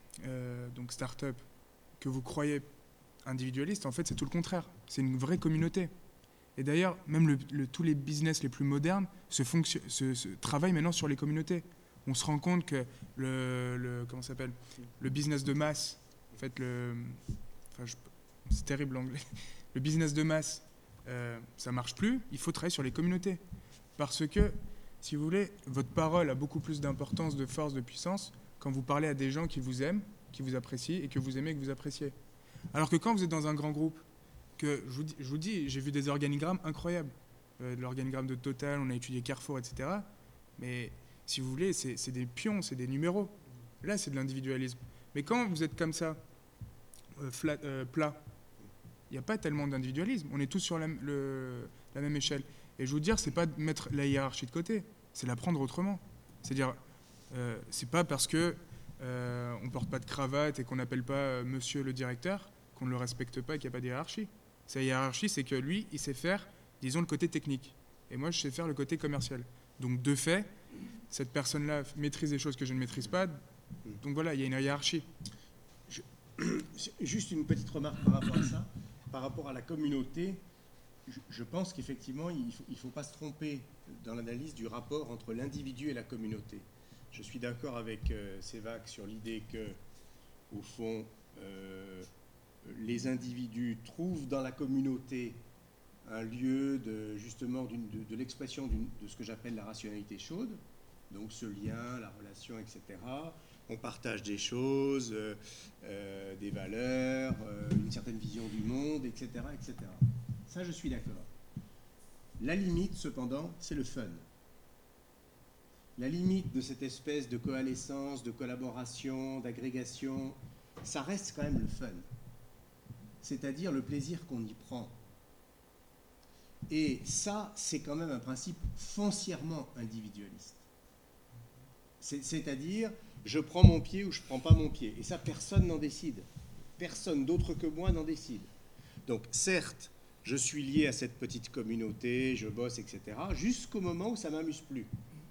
euh, donc start-up, que vous croyez individualiste, en fait, c'est tout le contraire. C'est une vraie communauté. Et d'ailleurs, même le, le, tous les business les plus modernes se, fonction, se, se travaillent maintenant sur les communautés. On se rend compte que le, le comment ça s'appelle, le business de masse, en fait, le, enfin, je, c'est terrible l'anglais. Le business de masse, euh, ça marche plus. Il faut travailler sur les communautés, parce que, si vous voulez, votre parole a beaucoup plus d'importance, de force, de puissance quand vous parlez à des gens qui vous aiment, qui vous apprécient et que vous aimez et que vous appréciez. Alors que quand vous êtes dans un grand groupe, que je vous dis, je vous dis j'ai vu des organigrammes incroyables. Euh, l'organigramme de Total, on a étudié Carrefour, et cetera. Mais si vous voulez, c'est, c'est des pions, c'est des numéros. Là, c'est de l'individualisme. Mais quand vous êtes comme ça, euh, flat, euh, plat, il n'y a pas tellement d'individualisme. On est tous sur la, le, la même échelle. Et je vous dire, c'est pas de mettre la hiérarchie de côté, c'est la prendre autrement. C'est-à-dire, euh, c'est pas parce que euh, on porte pas de cravate et qu'on n'appelle pas euh, monsieur le directeur qu'on ne le respecte pas et qu'il n'y a pas de hiérarchie. Sa hiérarchie, c'est que lui, il sait faire, disons, le côté technique. Et moi, je sais faire le côté commercial. Donc, de fait, cette personne-là maîtrise des choses que je ne maîtrise pas. Donc voilà, il y a une hiérarchie. Je, juste une petite remarque par rapport à ça. Par rapport à la communauté, je, je pense qu'effectivement, il ne faut, il faut pas se tromper dans l'analyse du rapport entre l'individu et la communauté. Je suis d'accord avec euh, Sévac sur l'idée que, au fond, euh, les individus trouvent dans la communauté un lieu de, justement d'une, de, de l'expression d'une, de ce que j'appelle la rationalité chaude, donc ce lien, la relation, et cetera. On partage des choses, euh, euh, des valeurs, euh, une certaine vision du monde, et cetera, et cetera. Ça, je suis d'accord. La limite, cependant, c'est le fun. La limite de cette espèce de coalescence, de collaboration, d'agrégation, ça reste quand même le fun. C'est-à-dire le plaisir qu'on y prend. Et ça, c'est quand même un principe foncièrement individualiste. C'est, c'est-à-dire, je prends mon pied ou je ne prends pas mon pied. Et ça, personne n'en décide. Personne d'autre que moi n'en décide. Donc, certes, je suis lié à cette petite communauté, je bosse, et cetera, jusqu'au moment où ça ne m'amuse plus.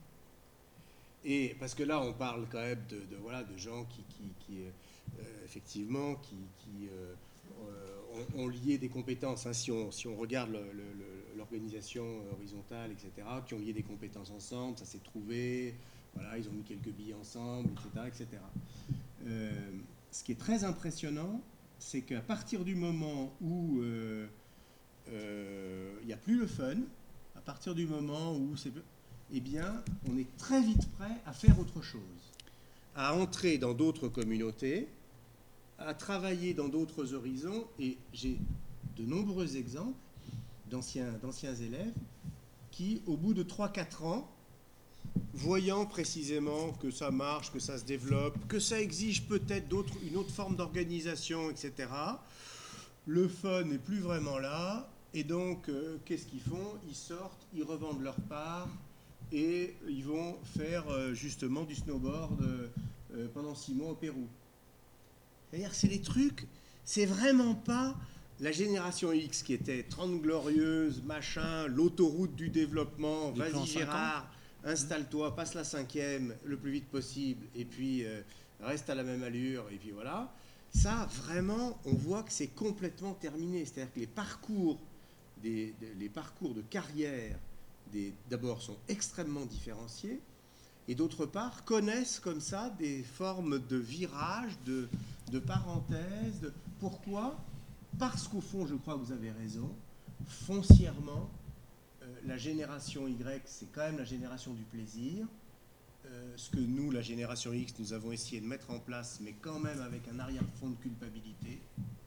Et parce que là, on parle quand même de, de, voilà, de gens qui, qui, qui euh, effectivement, qui, qui euh, ont, ont lié des compétences. Hein, si, on, si on regarde le, le, l'organisation horizontale, et cetera, qui ont lié des compétences ensemble, ça s'est trouvé, voilà, ils ont mis quelques billes ensemble, et cetera, et cetera. Euh, ce qui est très impressionnant, c'est qu'à partir du moment où euh, euh, il n'y a plus le fun, à partir du moment où c'est... eh bien, on est très vite prêt à faire autre chose, à entrer dans d'autres communautés, à travailler dans d'autres horizons. Et j'ai de nombreux exemples d'anciens, d'anciens élèves qui, au bout de trois quatre ans, voyant précisément que ça marche, que ça se développe, que ça exige peut-être d'autres, une autre forme d'organisation, et cetera, le fun n'est plus vraiment là. Et donc, euh, qu'est-ce qu'ils font? Ils sortent, ils revendent leur part et ils vont faire euh, justement du snowboard euh, pendant six mois au Pérou. C'est-à-dire, c'est des trucs, c'est vraiment pas la génération X qui était trente glorieuses, machin, l'autoroute du développement, Les plans vas-y cinq Gérard, installe-toi, passe la cinquième le plus vite possible et puis euh, reste à la même allure et puis voilà. Ça, vraiment, on voit que c'est complètement terminé. C'est-à-dire que les parcours, des, des- les parcours de carrière, des- d'abord, sont extrêmement différenciés, et d'autre part, connaissent comme ça des formes de virages, de, de parenthèses. De... Pourquoi? Parce qu'au fond, je crois que vous avez raison, foncièrement, euh, la génération Y, c'est quand même la génération du plaisir. Euh, ce que nous, la génération X, nous avons essayé de mettre en place, mais quand même avec un arrière-fond de culpabilité.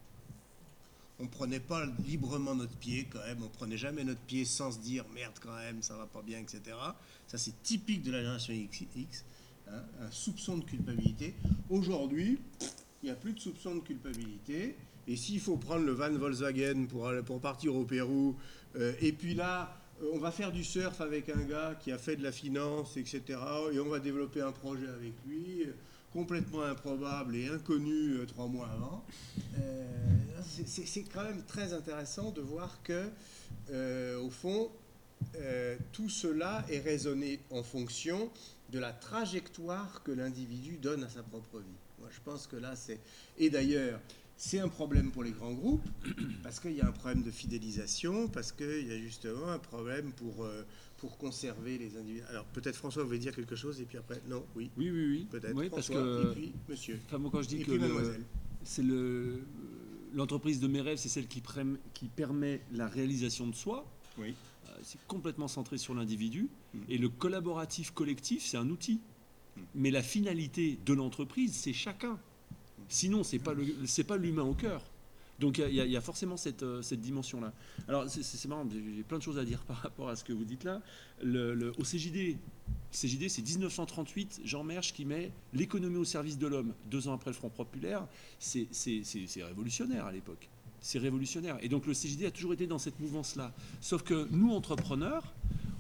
On ne prenait pas librement notre pied quand même, on ne prenait jamais notre pied sans se dire merde quand même, ça va pas bien, et cetera. Ça c'est typique de la génération X, X, hein, un soupçon de culpabilité. Aujourd'hui, il n'y a plus de soupçon de culpabilité. Et s'il faut prendre le van Volkswagen pour, aller- pour partir au Pérou, euh, et puis là, euh, on va faire du surf avec un gars qui a fait de la finance, et cetera. Et on va développer un projet avec lui, euh, complètement improbable et inconnu euh, trois mois avant. Euh, c'est- c'est c'est quand même très intéressant de voir que, euh, au fond, euh, tout cela est raisonné en fonction de la trajectoire que l'individu donne à sa propre vie. Moi, je pense que là, c'est... Et d'ailleurs, c'est un problème pour les grands groupes, parce qu'il y a un problème de fidélisation, parce qu'il y a justement un problème pour, euh, pour conserver les individus. Alors, peut-être François, vous voulez dire quelque chose, et puis après... Non, oui, Oui, oui, oui. peut-être. Oui, parce François, que, et puis monsieur, enfin, moi, quand je dis et que puis le- mademoiselle. c'est le, l'entreprise de mes rêves, c'est celle qui, prém- qui permet la réalisation de soi. Oui. Euh, C'est complètement centré sur l'individu. Mm. Et le collaboratif collectif, c'est un outil. Mm. Mais la finalité de l'entreprise, c'est chacun. Sinon, c'est pas le, c'est pas l'humain au cœur. Donc il y, a- il y a forcément cette, euh, cette dimension-là. Alors c'est, c'est- c'est marrant, j'ai j'ai plein de choses à dire par rapport à ce que vous dites là. Le, le- au C J D, C J D c'est dix-neuf cent trente-huit, Jean Mersch qui met l'économie au service de l'homme. Deux ans après le Front populaire, c'est, c'est- c'est- c'est révolutionnaire à l'époque. C'est révolutionnaire. Et donc le C J D a toujours été dans cette mouvance-là. Sauf que nous, entrepreneurs,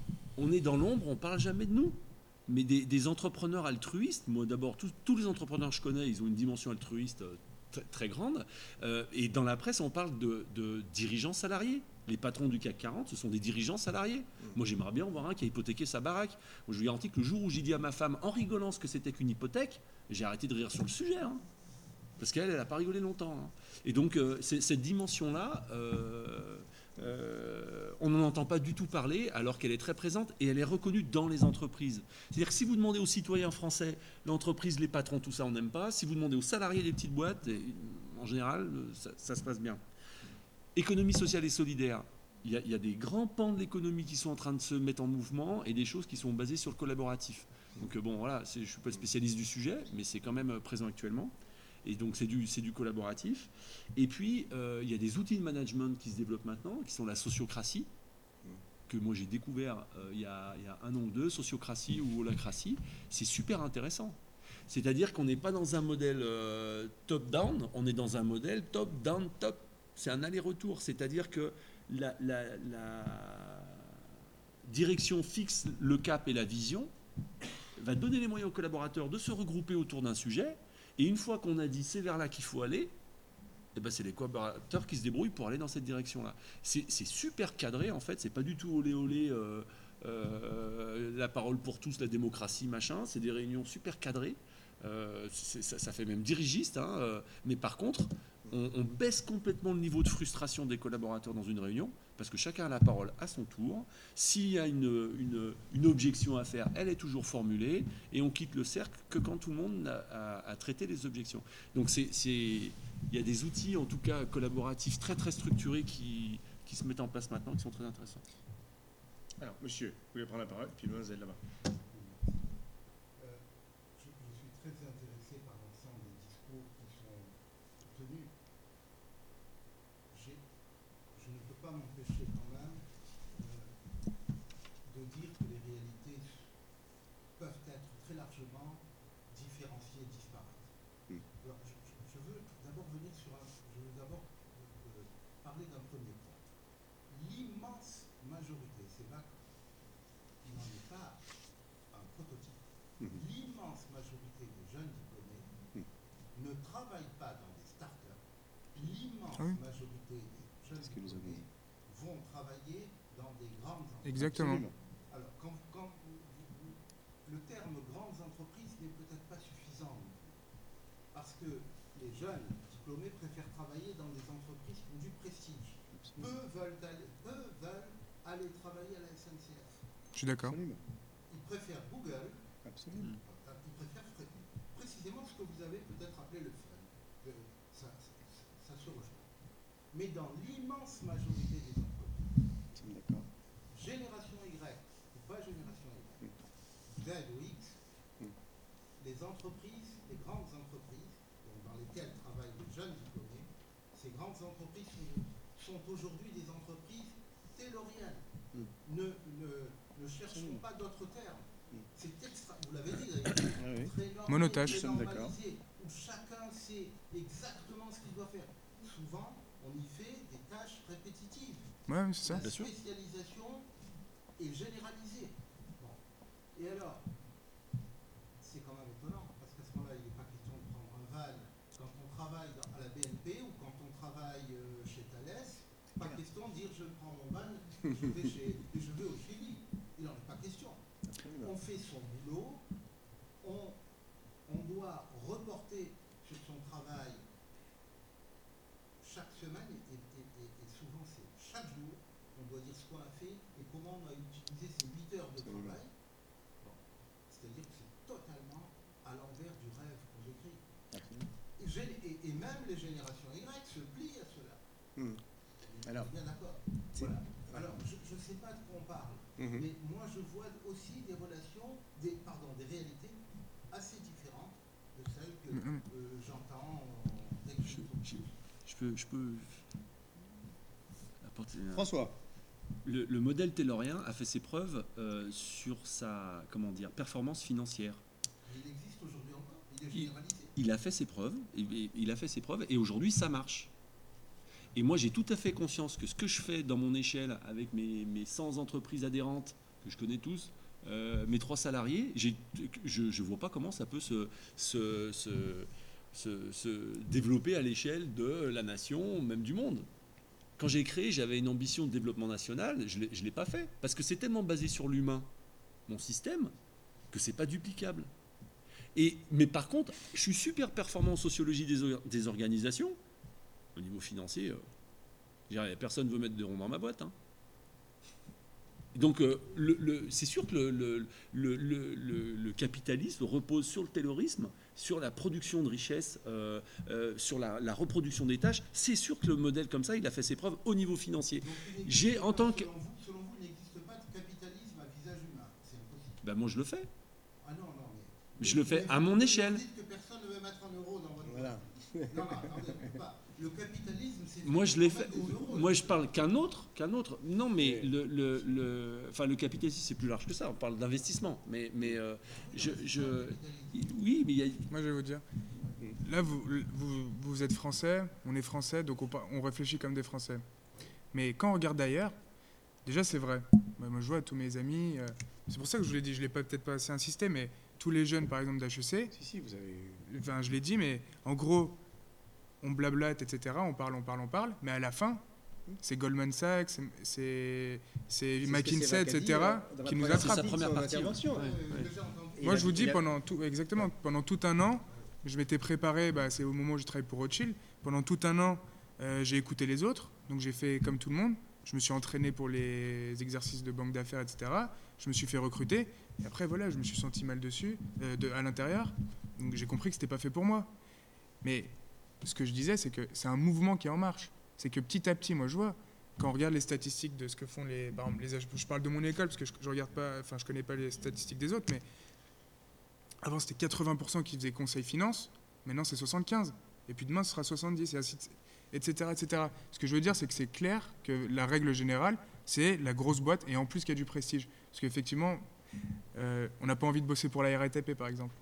on est dans l'ombre, on parle jamais de nous. Mais des, des entrepreneurs altruistes, moi d'abord, tous, tous les entrepreneurs que je connais, ils ont une dimension altruiste euh, très, très grande. Euh, et dans la presse, on parle de, de dirigeants salariés. Les patrons du C A C quarante, ce sont des dirigeants salariés. Moi, j'aimerais bien en voir un qui a hypothéqué sa baraque. Moi, je vous garantis que le jour où j'ai dit à ma femme, en rigolant, ce que c'était qu'une hypothèque, j'ai arrêté de rire sur le sujet. Hein. Parce qu'elle, elle n'a pas rigolé longtemps. Hein. Et donc, euh, c'est, cette dimension-là, euh, euh, on n'en entend pas du tout parler, alors qu'elle est très présente et elle est reconnue dans les entreprises. C'est-à-dire que si vous demandez aux citoyens français, l'entreprise, les patrons, tout ça, on n'aime pas. Si vous demandez aux salariés des petites boîtes, et, en général, ça, ça se passe bien. Économie sociale et solidaire. Il y, a, il y a des grands pans de l'économie qui sont en train de se mettre en mouvement et des choses qui sont basées sur le collaboratif. Donc bon, voilà, c'est, je ne suis pas spécialiste du sujet, mais c'est quand même présent actuellement. Et donc c'est du, c'est du collaboratif. Et puis euh, il y a des outils de management qui se développent maintenant, qui sont la sociocratie, que moi j'ai découvert euh, il, y a, il y a un an ou deux, sociocratie ou holacratie. C'est super intéressant. C'est-à-dire qu'on n'est pas dans un modèle euh, top-down, on est dans un modèle top-down-top. C'est un aller-retour. C'est-à-dire que la, la, la direction fixe le cap et la vision, va donner les moyens aux collaborateurs de se regrouper autour d'un sujet. Et une fois qu'on a dit c'est vers là qu'il faut aller, eh ben c'est les collaborateurs qui se débrouillent pour aller dans cette direction-là. C'est, c'est super cadré en fait, c'est pas du tout olé olé, euh, euh, la parole pour tous, la démocratie, machin. C'est des réunions super cadrées. Euh, c'est, ça, ça fait même dirigiste, hein, euh, mais par contre, on, on baisse complètement le niveau de frustration des collaborateurs dans une réunion, parce que chacun a la parole à son tour. S'il y a une, une, une objection à faire, elle est toujours formulée, et on quitte le cercle que quand tout le monde a, a, a traité les objections. Donc c'est, c'est, il y a des outils, en tout cas collaboratifs, très très structurés qui, qui se mettent en place maintenant, qui sont très intéressants. Alors, monsieur, vous voulez prendre la parole, puis mademoiselle là-bas. Euh, je, je suis très intéressé par l'ensemble des discours qui sont tenus. J'ai- je ne peux pas m'empêcher quand même euh, de dire que les réalités peuvent Alors, je, je- je veux d'abord venir sur un. Je veux d'abord euh, parler d'un premier point. L'immense majorité, c'est là qui n'en est pas un prototype. Mhm. L'immense majorité des jeunes diplômés ne travaillent pas dans des startups. L'immense Ah oui. majorité des jeunes C'est ce que nous avons diplômés vont travailler dans des grandes entreprises. Exactement. Absolument. Alors, quand, quand vous- vous- vous- le terme grandes entreprises n'est peut-être pas suffisant non plus. Parce que les jeunes diplômés préfèrent travailler dans des entreprises qui ont du prestige. Absolument. Peu veulent aller, peu veulent aller travailler à la S N C F. Je suis d'accord. Absolument. Ils préfèrent Google, Absolument. ils préfèrent pré- précisément ce que vous avez peut-être appelé le fun. Que ça, ça- ça se rejoint. Mais dans l'immense majorité des entreprises, Nous sommes d'accord. génération Y ou pas génération Y, Z ou X, Mm. les entreprises, les grandes entreprises donc dans lesquelles travaillent les jeunes diplômés, ces grandes entreprises sont, sont aujourd'hui des entreprises tayloriennes. Mm. Ne, ne, ne cherchons Mm. pas d'autres termes. Mm. C'est extra, vous l'avez dit d'ailleurs, Ah oui. très normé, Monotache. très Nous sommes d'accord. normalisé, où chacun sait exactement ce qu'il doit faire. Souvent, on y fait des tâches répétitives. Ouais, c'est ça. La Bien sûr. spécialisation est généralisée. Bon. Et alors, c'est quand même étonnant, parce qu'à ce moment-là, il n'est pas question de prendre un van quand on travaille dans- à la B N P ou quand on travaille euh, chez Thales. Pas clair. question de dire je prends mon van, je vais, chez, et je vais au Chili. Il n'en est pas question. Absolument. On fait son boulot, on, on doit reporter sur son travail chaque semaine, et, et- et- et souvent c'est chaque jour, on doit dire ce qu'on a fait et comment on a utilisé ces huit heures de Absolument. travail. Bon. C'est-à-dire que c'est totalement à l'envers du rêve qu'on décrit. Absolument. Et, gé- et- et même les générations Y se plient à cela. Mm. On est Alors, bien d'accord. c'est- Voilà. Alors, je ne sais pas de quoi on parle. Mhm. Mais moi, je vois aussi des relations, des, pardon, des réalités assez différentes de celles que Mhm. euh, j'entends dès que je Je- suis je- Je peux, je peux apporter un- François. Le, le modèle taylorien a fait ses preuves euh, sur sa, comment dire, performance financière. Il existe aujourd'hui encore, il est Il- généralisé. Il a fait ses preuves, et- et- il a fait ses preuves, et aujourd'hui ça marche. Et moi j'ai tout à fait conscience que ce que je fais dans mon échelle avec mes, mes cent entreprises adhérentes que je connais tous, euh, mes trois salariés, j'ai- je ne vois pas comment ça peut se, se, se, se- se développer à l'échelle de la nation, même du monde. Quand j'ai créé, j'avais une ambition de développement national, je ne l'ai pas fait, parce que c'est tellement basé sur l'humain, mon système, que c'est pas duplicable. Et, mais par contre, je suis super performant en sociologie des, or- des organisations. Au niveau financier, euh, je dirais, personne ne veut mettre de rond dans ma boîte. Hein. Donc, euh, le- le- c'est sûr que le, le- le- le- le- le capitalisme repose sur le taylorisme, sur la production de richesses, euh, euh, sur la, la reproduction des tâches. C'est sûr que le modèle comme ça, il a fait ses preuves au niveau financier. Donc, il n'existe J'ai, pas, en tant que... selon vous, selon vous, il n'existe pas de capitalisme à visage humain. C'est impossible. Ben, moi, je le fais. Ah non, non, mais. Je le fais mais à vous- mon vous échelle. dites que personne ne veut mettre un euro dans votre Voilà. Non, non, attendez, on peut pas. Le capitalisme, c'est. Moi, je l'ai fait. mettre des euros. Moi, je parle qu'un autre, qu'un autre. Non, mais le, le, le, enfin, le capitalisme, c'est plus large que ça. On parle d'investissement. Mais, mais euh, je, je, oui, mais il y a. Moi, je vais vous dire. Là, vous, vous, vous êtes français, on est français, donc on, par- on réfléchit comme des Français. Mais quand on regarde d'ailleurs, déjà, c'est vrai. Bah, moi, je vois tous mes amis. euh, c'est pour ça que je vous l'ai dit, je ne l'ai pas- peut-être pas assez insisté, mais tous les jeunes, par exemple, d'H E C, Si, si, vous avez. enfin, je l'ai dit, mais en gros, on blablate, et cetera. On parle, on parle, on parle, mais à la fin, c'est Goldman Sachs, c'est- c'est c'est C'est ce que McKinsey, Sévac a et dit, cetera, euh, dans la qui nous première C'est sa attrapent. partie de première son partie, ouais. intervention. Ouais, Euh, ouais. déjà entendu. Et Moi, il je a- vous dis, il a- pendant tout, exactement, pendant tout un an, je m'étais préparé, bah, c'est au moment où je travaillais pour Rothschild, pendant tout un an, euh, j'ai écouté les autres, donc j'ai fait comme tout le monde, je me suis entraîné pour les exercices de banque d'affaires, et cetera. Je me suis fait recruter, et après, voilà, je me suis senti mal dessus, euh, de, à l'intérieur, donc j'ai compris que c'était pas fait pour moi. Mais ce que je disais, c'est que c'est un mouvement qui est en marche. C'est que petit à petit, moi, je vois, quand on regarde les statistiques de ce que font les... Par exemple, les âges- je parle de mon école, parce que je, je regarde pas, enfin, je connais pas les statistiques des autres, mais avant, c'était quatre-vingts pour cent qui faisaient conseil finance. Maintenant, c'est soixante-quinze. Et puis demain, ce sera soixante-dix, et ainsi de- et cetera, et cetera. Ce que je veux dire, c'est que c'est clair que la règle générale, c'est la grosse boîte, et en plus qu'il y a du prestige. Parce qu'effectivement, euh, on n'a pas envie de bosser pour la R A T P, par exemple.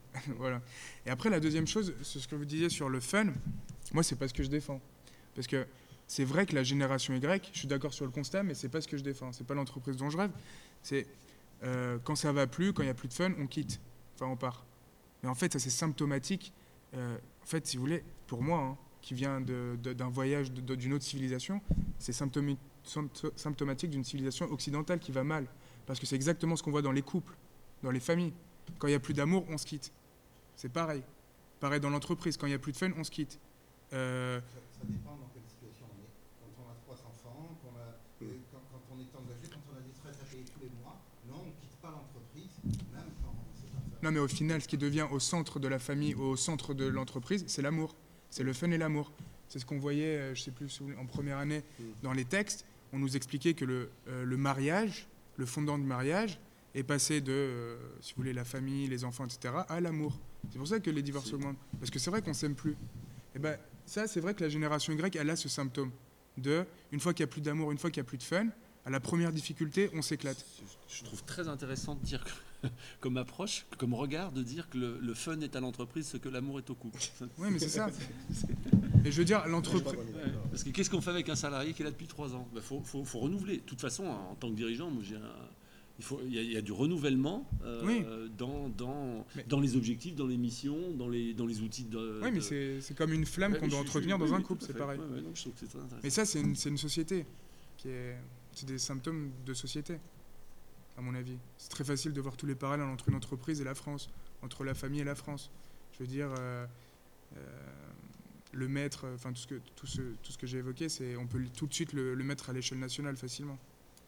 Voilà. Et après, la deuxième chose, c'est ce que vous disiez sur le fun. Moi, c'est pas ce que je défends. Parce que c'est vrai que la génération Y, je suis d'accord sur le constat, mais c'est pas ce que je défends. C'est pas l'entreprise dont je rêve. C'est euh, quand ça va plus, quand il y a plus de fun, on quitte. Enfin, on part. Mais en fait, ça c'est symptomatique. Euh, en fait, si vous voulez, pour moi, hein, qui vient de, de, d'un voyage de, de, d'une autre civilisation, c'est symptomi- symptomatique d'une civilisation occidentale qui va mal. Parce que c'est exactement ce qu'on voit dans les couples, dans les familles. Quand il n'y a plus d'amour, on se quitte. C'est pareil. Pareil dans l'entreprise. Quand il n'y a plus de fun, on se quitte. Euh... Ça, ça dépend dans quelle situation on est. Quand on a trois enfants, quand on, a, euh, quand, quand on est engagé, quand on a des traites à payer tous les mois, non, on ne quitte pas l'entreprise, même quand c'est un fun. Non, mais au final, ce qui devient au centre de la famille, au centre de l'entreprise, c'est l'amour. C'est le fun et l'amour. C'est ce qu'on voyait, euh, je ne sais plus, en première année, dans les textes. On nous expliquait que le, euh, le mariage, le fondant du mariage, est passé de, euh, si vous voulez, la famille, les enfants, et cetera, à l'amour. C'est pour ça que les divorces augmentent. Parce que c'est vrai qu'on ne s'aime plus. Et ben, ça, c'est vrai que la génération Y, elle a ce symptôme de, une fois qu'il n'y a plus d'amour, une fois qu'il n'y a plus de fun, à la première difficulté, on s'éclate. Je trouve très intéressant de dire, que, comme approche, comme regard, de dire que le, le fun est à l'entreprise ce que l'amour est au couple. Oui, mais c'est ça. Et je veux dire, l'entreprise... Ouais, parce que qu'est-ce qu'on fait avec un salarié qui est là depuis trois ans ? Il faut, faut, faut renouveler. De toute façon, en tant que dirigeant, moi, j'ai un... Il, faut, il, y a, il y a du renouvellement euh, oui. dans, dans, mais... dans les objectifs, dans les missions, dans les, dans les outils de... Oui, mais de... c'est, c'est comme une flamme ouais, qu'on doit entretenir suis, dans oui, un couple, c'est pareil. Ouais, ouais, non, je trouve que c'est très intéressant. Mais ça, c'est une, c'est une société. Qui est, c'est des symptômes de société, à mon avis. C'est très facile de voir tous les parallèles entre une entreprise et la France, entre la famille et la France. Je veux dire, euh, euh, le mettre, enfin tout ce que, tout ce, tout ce que j'ai évoqué, c'est, on peut tout de suite le, le mettre à l'échelle nationale facilement.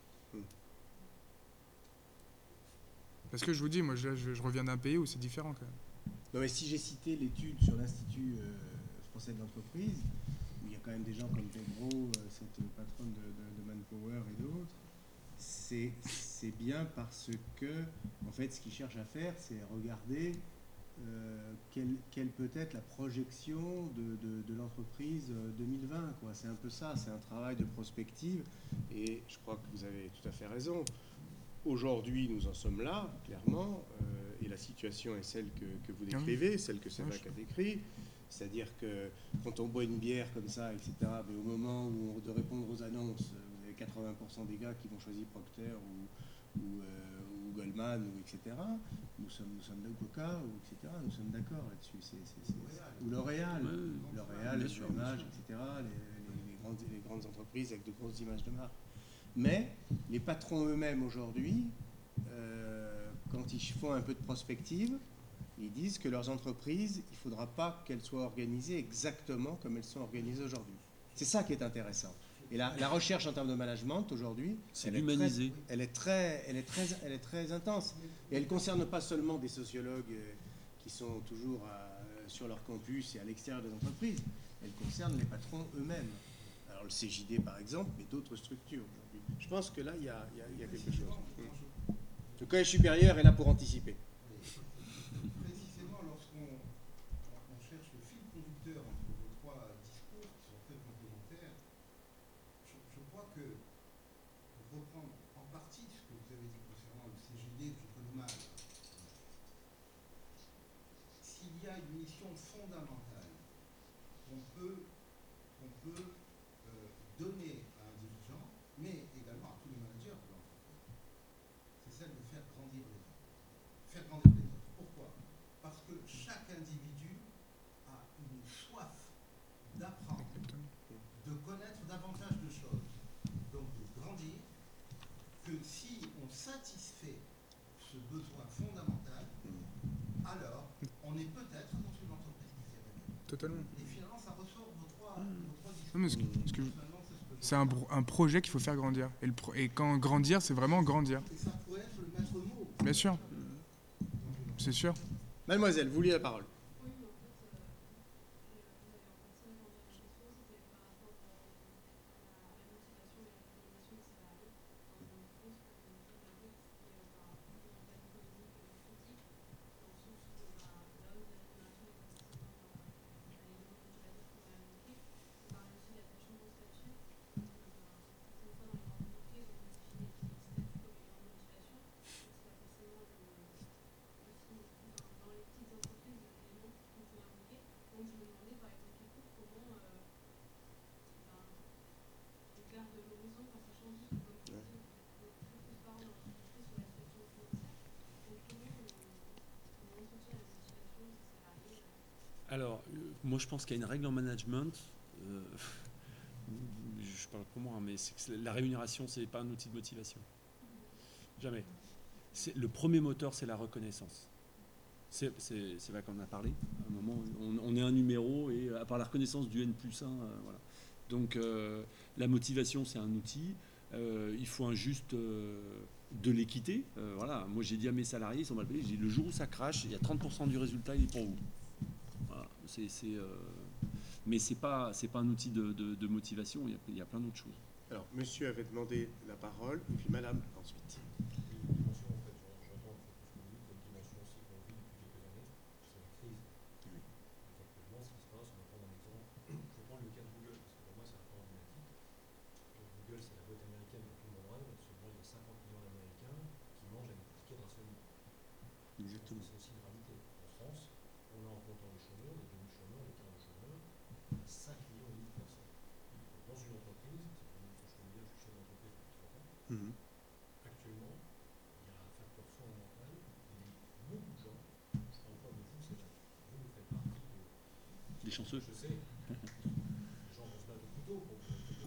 Parce que je vous dis, moi, je, je, je reviens d'un pays où c'est différent quand même. Non, mais si j'ai cité l'étude sur l'Institut euh, français de l'entreprise, où il y a quand même des gens comme Pedro, euh, cette patronne de, de, de Manpower et d'autres, c'est, c'est bien parce que, en fait, ce qu'ils cherchent à faire, c'est regarder euh, quelle, quelle peut être la projection de, de, de l'entreprise deux mille vingt, quoi. C'est un peu ça, c'est un travail de prospective, et je crois que vous avez tout à fait raison. Aujourd'hui, nous en sommes là, clairement, euh, et la situation est celle que, que vous décrivez, celle que Sévac a décrite, c'est-à-dire que quand on boit une bière comme ça, et cetera, mais au moment où on, de répondre aux annonces, vous avez quatre-vingts pour cent des gars qui vont choisir Procter ou, ou, euh, ou Goldman, ou et cetera. Nous sommes, nous sommes de Coca, ou et cetera. Nous sommes d'accord là-dessus. C'est, c'est, c'est, c'est, ou L'Oréal, ouais, L'Oréal, les images, et cetera. Les, les, les, grandes, les grandes entreprises avec de grosses images de marque. Mais les patrons eux-mêmes aujourd'hui, euh, quand ils font un peu de prospective, ils disent que leurs entreprises, il ne faudra pas qu'elles soient organisées exactement comme elles sont organisées aujourd'hui. C'est ça qui est intéressant. Et la, la recherche en termes de management aujourd'hui, c'est elle, l'humaniser. Elle est très, elle est très, elle est très intense. Et elle ne concerne pas seulement des sociologues qui sont toujours à, sur leur campus et à l'extérieur des entreprises. Elle concerne les patrons eux-mêmes. Alors le C J D par exemple, mais d'autres structures aujourd'hui. Je pense que là, il y a, il y a, il y a quelque chose. Le collège supérieur est là pour anticiper. Précisément, lorsqu'on on cherche le fil conducteur entre vos trois discours qui sont très complémentaires, je, je crois que, pour reprendre en partie ce que vous avez dit concernant le C G D, que je connais mal, s'il y a une mission fondamentale qu'on peut, qu'on peut euh, donner à un dirigeant, mais également à tous les managers de l'entreprise, c'est celle de faire grandir les autres. Faire grandir les autres. Pourquoi ? Parce que chaque individu a une soif d'apprendre, de connaître davantage de choses, donc de grandir, que si on satisfait ce besoin fondamental, alors on est peut-être dans une entreprise qui fait gagner. Totalement. Et finalement, ça ressort vos trois, vos trois discours. Non, mais ce que, ce que je... C'est un, un projet qu'il faut faire grandir. Et, le pro... et quand grandir, c'est vraiment grandir. Et ça pourrait être le maître mot. Bien sûr. C'est sûr. Mademoiselle, vous voulez la parole ? Alors, euh, moi je pense qu'il y a une règle en management. euh, je parle pour moi, hein, mais c'est que c'est- la rémunération, c'est pas un outil de motivation. Jamais. C'est, le premier moteur, c'est la reconnaissance. C'est, c'est, c'est vrai qu'on en a parlé. À un moment, on, on est un numéro et à part la reconnaissance du N plus un, euh, voilà. Donc euh, la motivation, c'est un outil. Euh, il faut un juste euh, de l'équité. Euh, voilà. Moi, j'ai dit à mes salariés, ils sont mal payés. J'ai dit, le jour où ça crache, il y a trente pour cent du résultat, il est pour vous. Voilà. C'est, c'est, euh, mais c'est pas, c'est pas un outil de, de- de motivation. Il y a, il y a plein d'autres choses. Alors, monsieur avait demandé la parole, et puis madame ensuite. Une dimension, en fait, j'entends en fait, tout ce que vous dites, une dimension aussi qu'on vit depuis quelques années, c'est la crise. Oui. Donc, actuellement, ce qui se passe, on va prendre un exemple, je vais prendre le cas de Google, parce que pour moi, c'est un peu emblématique. Euh, Google, c'est la boîte américaine dont tout le monde rêve, seulement il y a cinquante millions d'Américains qui mangent avec des tickets de rationnement. Exactement. C'est aussi une réalité. En France, on a en comptant les chômeurs, les demi-chômeurs, les quarts de chômeurs, on a cinq millions et demi de personnes. Donc, dans une entreprise, je peux vous dire, je suis chef d'entreprise depuis trente ans, Mhm. actuellement, il y a un facteur fondamental et beaucoup de gens, je prends le point de vous, c'est là, vous, vous faites partie de, Les chanceux. je sais, les gens vont se battre au couteau pour vous recruter.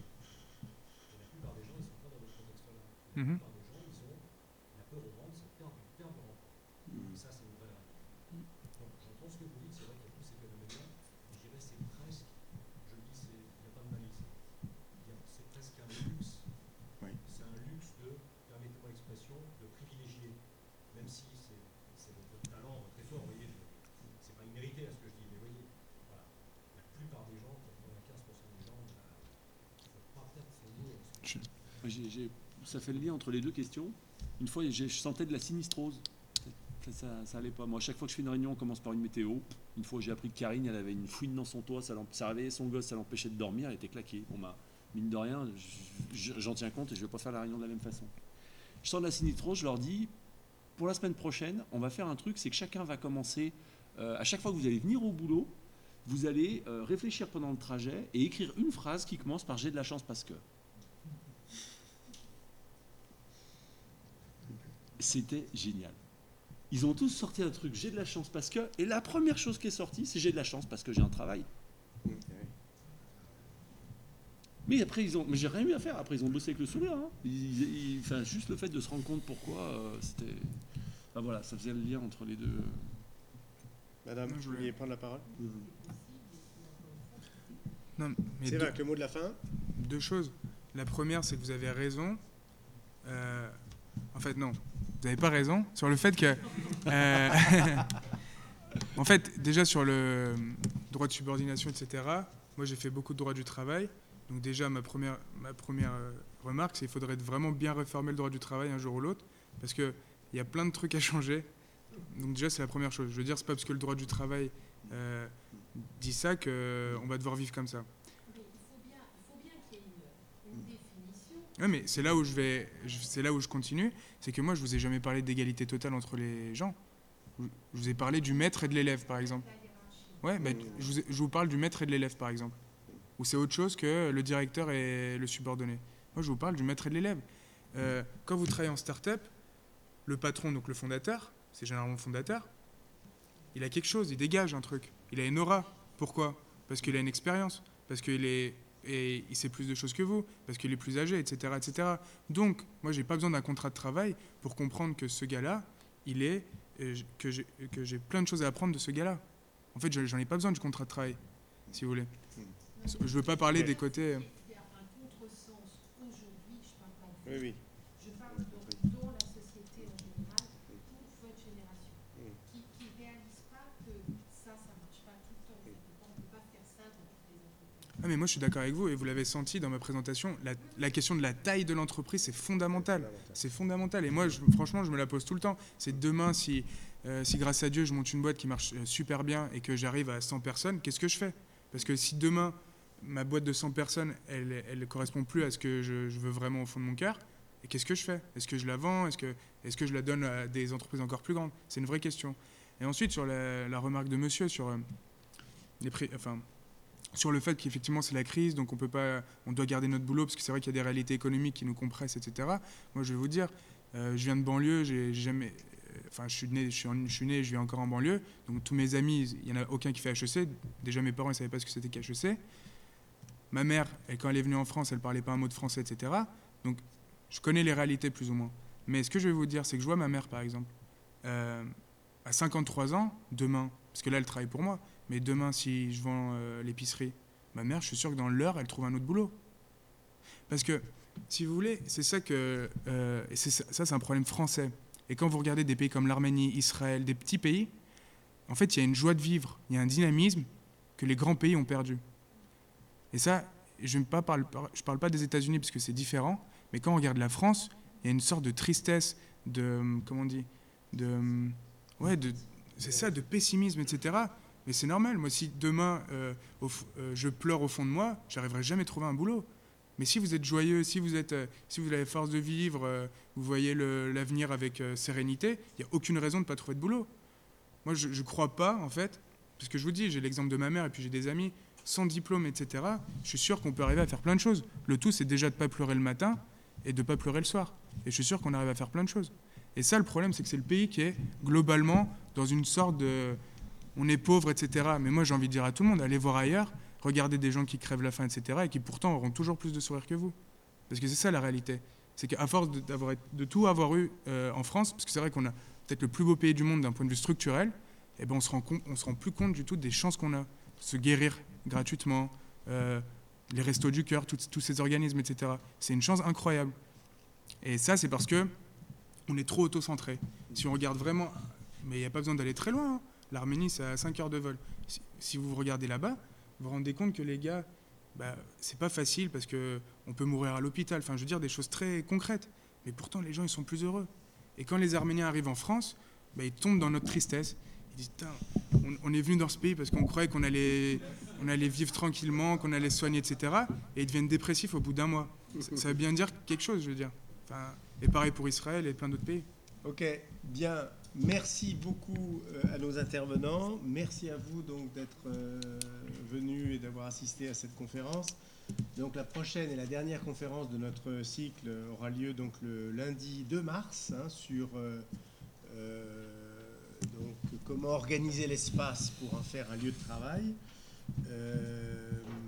Et la plupart des gens, ils ne sont pas dans votre contexte-là. La Mhm. plupart des gens, ils ont la peur au ventre, c'est perdre, perdre leur emploi. Et ça, c'est une vraie réalité. Donc, j'entends ce que vous dites, c'est vrai qu'il y a tous ces phénomènes-là, mais je dirais c'est presque, je le dis, c'est- il n'y a pas de malice. Il y a- C'est presque un luxe. Oui. C'est un luxe de, permettez-moi l'expression, de privilégier, même si c'est c'est votre talent, votre effort, vous voyez, je- c'est pas immérité à ce que je dis, mais voyez, voilà, la plupart des gens, quatre-vingt-quinze pour cent des gens, bah, il ne faut pas perdre son boulot. Moi, j'ai- j'ai- ça fait le lien entre les deux questions. Une fois, j'ai- je sentais de la sinistrose. Ça, ça, ça allait pas. Moi, à chaque fois que je fais une réunion, on commence par une météo. Une fois, j'ai appris que Karine, elle avait une fouine dans son toit, ça, l'em- ça réveillait son gosse, ça l'empêchait de dormir, elle était claquée. Bon, bah, mine de rien, j- j'en tiens compte et je vais pas faire la réunion de la même façon. Je sens de la sinistrose, je leur dis, pour la semaine prochaine, on va faire un truc, c'est que chacun va commencer, euh, à chaque fois que vous allez venir au boulot, vous allez euh, réfléchir pendant le trajet et écrire une phrase qui commence par « j'ai de la chance parce que ». C'était génial. Ils ont tous sorti un truc, j'ai de la chance parce que, et la première chose qui est sortie, c'est j'ai de la chance parce que j'ai un travail. Mhm. Mais après, ils ont, mais j'ai rien eu à faire. Après, ils ont bossé avec le sourire. Hein. Ils- ils- enfin, juste le fait de se rendre compte pourquoi, euh, c'était. Enfin, voilà, ça faisait le lien entre les deux. Madame, Non, je vous voulais- vouliez prendre la parole? Non, mais C'est deux, vrai que le mot de la fin. deux choses. La première, c'est que vous avez raison. Euh, en fait, non. Vous n'avez pas raison sur le fait que... euh, en fait, déjà sur le droit de subordination, et cetera, moi, j'ai fait beaucoup de droit du travail. Donc déjà, ma première, ma première euh, remarque, c'est qu'il faudrait vraiment bien réformer le droit du travail un jour ou l'autre, parce qu'il y a plein de trucs à changer. Donc déjà, c'est la première chose. Je veux dire, c'est pas parce que le droit du travail euh, dit ça qu'on va devoir vivre comme ça. Mais il faut bien, il faut bien qu'il y ait une, une définition. Oui, mais c'est là où je vais, je- c'est là où je continue, c'est que moi, je vous ai jamais parlé d'égalité totale entre les gens. Je je vous ai parlé du maître et de l'élève, par exemple. La hiérarchie. Ouais, bah, je, vous ai- je vous parle du maître et de l'élève, par exemple. Ou c'est autre chose que le directeur et le subordonné. Moi, je vous parle du maître et de l'élève. Euh, quand vous travaillez en start-up, le patron, donc le fondateur, c'est généralement le fondateur, il a quelque chose, il dégage un truc. Il a une aura. Pourquoi? Parce qu'il a une expérience, parce qu'il est, et il sait plus de choses que vous, parce qu'il est plus âgé, et cetera, et cetera. Donc, moi, j'ai pas besoin d'un contrat de travail pour comprendre que ce gars-là, il est, euh, que j'ai que j'ai plein de choses à apprendre de ce gars-là. En fait, je- j'en ai pas besoin du contrat de travail, si vous voulez. Je veux pas parler des côtés. Il y a un contresens aujourd'hui, je parle pas de Oui, vous, oui. je parle dans, dans la société en général, pour votre génération, qui ne réalise pas que ça, ça marche pas tout le temps. Ça peut pas- on ne peut pas faire ça dans toutes les entreprises. Ah, mais moi, je suis d'accord avec vous, et vous l'avez senti dans ma présentation, la, la question de la taille de l'entreprise, c'est fondamental. C'est fondamental. Et moi, je- franchement, je me la pose tout le temps. C'est demain, si, euh, si grâce à Dieu, je monte une boîte qui marche euh, super bien et que j'arrive à cent personnes, qu'est-ce que je fais? Parce que si demain, ma boîte de cent personnes, elle ne correspond plus à ce que je, je veux vraiment au fond de mon cœur, et qu'est-ce que je fais? Est-ce que je la vends? Est-ce que, est-ce que je la donne à des entreprises encore plus grandes? C'est une vraie question. Et ensuite, sur la, la remarque de monsieur, sur, euh, les prix, enfin, sur le fait qu'effectivement c'est la crise, donc on peut pas, on doit garder notre boulot, parce que c'est vrai qu'il y a des réalités économiques qui nous compressent, et cetera. Moi, je vais vous dire, euh, je viens de banlieue, j'ai j'ai jamais, enfin, je suis né, je suis, en- je suis né, je vis encore en banlieue, donc tous mes amis, il n'y en a aucun qui fait H E C. Déjà, mes parents ne savaient pas ce que c'était qu'H E C. Ma mère, elle, quand elle est venue en France, elle ne parlait pas un mot de français, et cetera. Donc, je connais les réalités plus ou moins. Mais ce que je vais vous dire, c'est que je vois ma mère, par exemple, euh, à cinquante-trois ans, demain, parce que là, elle travaille pour moi, mais demain, si je vends euh, l'épicerie, ma mère, je suis sûr que dans l'heure, elle trouve un autre boulot. Parce que, si vous voulez, c'est ça que... Euh, et c'est ça, ça, c'est un problème français. Et quand vous regardez des pays comme l'Arménie, Israël, des petits pays, en fait, il y a une joie de vivre, il y a un dynamisme que les grands pays ont perdu. Et ça, je ne parle, je parle pas des États-Unis parce que c'est différent, mais quand on regarde la France, il y a une sorte de tristesse, de... Comment on dit de, ouais, de, c'est ça, de pessimisme, et cetera. Mais c'est normal. Moi, si demain, euh, au, euh, je pleure au fond de moi, j'arriverai jamais à trouver un boulot. Mais si vous êtes joyeux, si vous, êtes, euh, si vous avez la force de vivre, euh, vous voyez le, l'avenir avec euh, sérénité, il n'y a aucune raison de ne pas trouver de boulot. Moi, je ne crois pas, en fait, parce que je vous dis, j'ai l'exemple de ma mère et puis j'ai des amis sans diplôme, et cetera. Je suis sûr qu'on peut arriver à faire plein de choses. Le tout, c'est déjà de ne pas pleurer le matin et de ne pas pleurer le soir. Et je suis sûr qu'on arrive à faire plein de choses. Et ça, le problème, c'est que c'est le pays qui est globalement dans une sorte de... On est pauvre, et cetera. Mais moi, j'ai envie de dire à tout le monde, allez voir ailleurs, regardez des gens qui crèvent la faim, et cetera, et qui pourtant auront toujours plus de sourire que vous. Parce que c'est ça la réalité. C'est qu'à force de, d'avoir, de tout avoir eu euh, en France, parce que c'est vrai qu'on a peut-être le plus beau pays du monde d'un point de vue structurel, eh ben on se rend compte, on se rend plus compte du tout des chances qu'on a. Se guérir gratuitement, euh, les restos du cœur, tous ces organismes, et cetera. C'est une chance incroyable. Et ça, c'est parce que on est trop auto-centré. Si on regarde vraiment... Mais il n'y a pas besoin d'aller très loin. Hein. L'Arménie, c'est à cinq heures de vol. Si, si vous regardez là-bas, vous vous rendez compte que les gars, bah, c'est pas facile parce qu'on peut mourir à l'hôpital. Enfin, je veux dire, des choses très concrètes. Mais pourtant, les gens, ils sont plus heureux. Et quand les Arméniens arrivent en France, bah, ils tombent dans notre tristesse. Ils disent, on, on est venu dans ce pays parce qu'on croyait qu'on allait, on allait vivre tranquillement, qu'on allait se soigner, et cetera. Et ils deviennent dépressifs au bout d'un mois. Ça, ça veut bien dire quelque chose, je veux dire. Enfin, et pareil pour Israël et plein d'autres pays. Ok, bien. Merci beaucoup euh, à nos intervenants. Merci à vous donc d'être euh, venus et d'avoir assisté à cette conférence. Donc la prochaine et la dernière conférence de notre cycle aura lieu donc le lundi deux mars hein, sur euh, euh, donc comment organiser l'espace pour en faire un lieu de travail. Euh,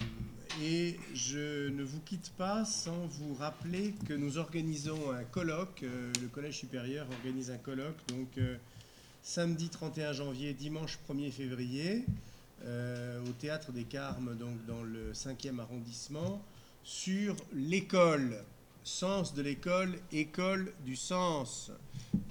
Et je ne vous quitte pas sans vous rappeler que nous organisons un colloque, euh, le Collège supérieur organise un colloque, donc euh, samedi trente et un janvier, dimanche premier février, euh, au Théâtre des Carmes, donc dans le cinquième arrondissement, sur l'école, sens de l'école, école du sens.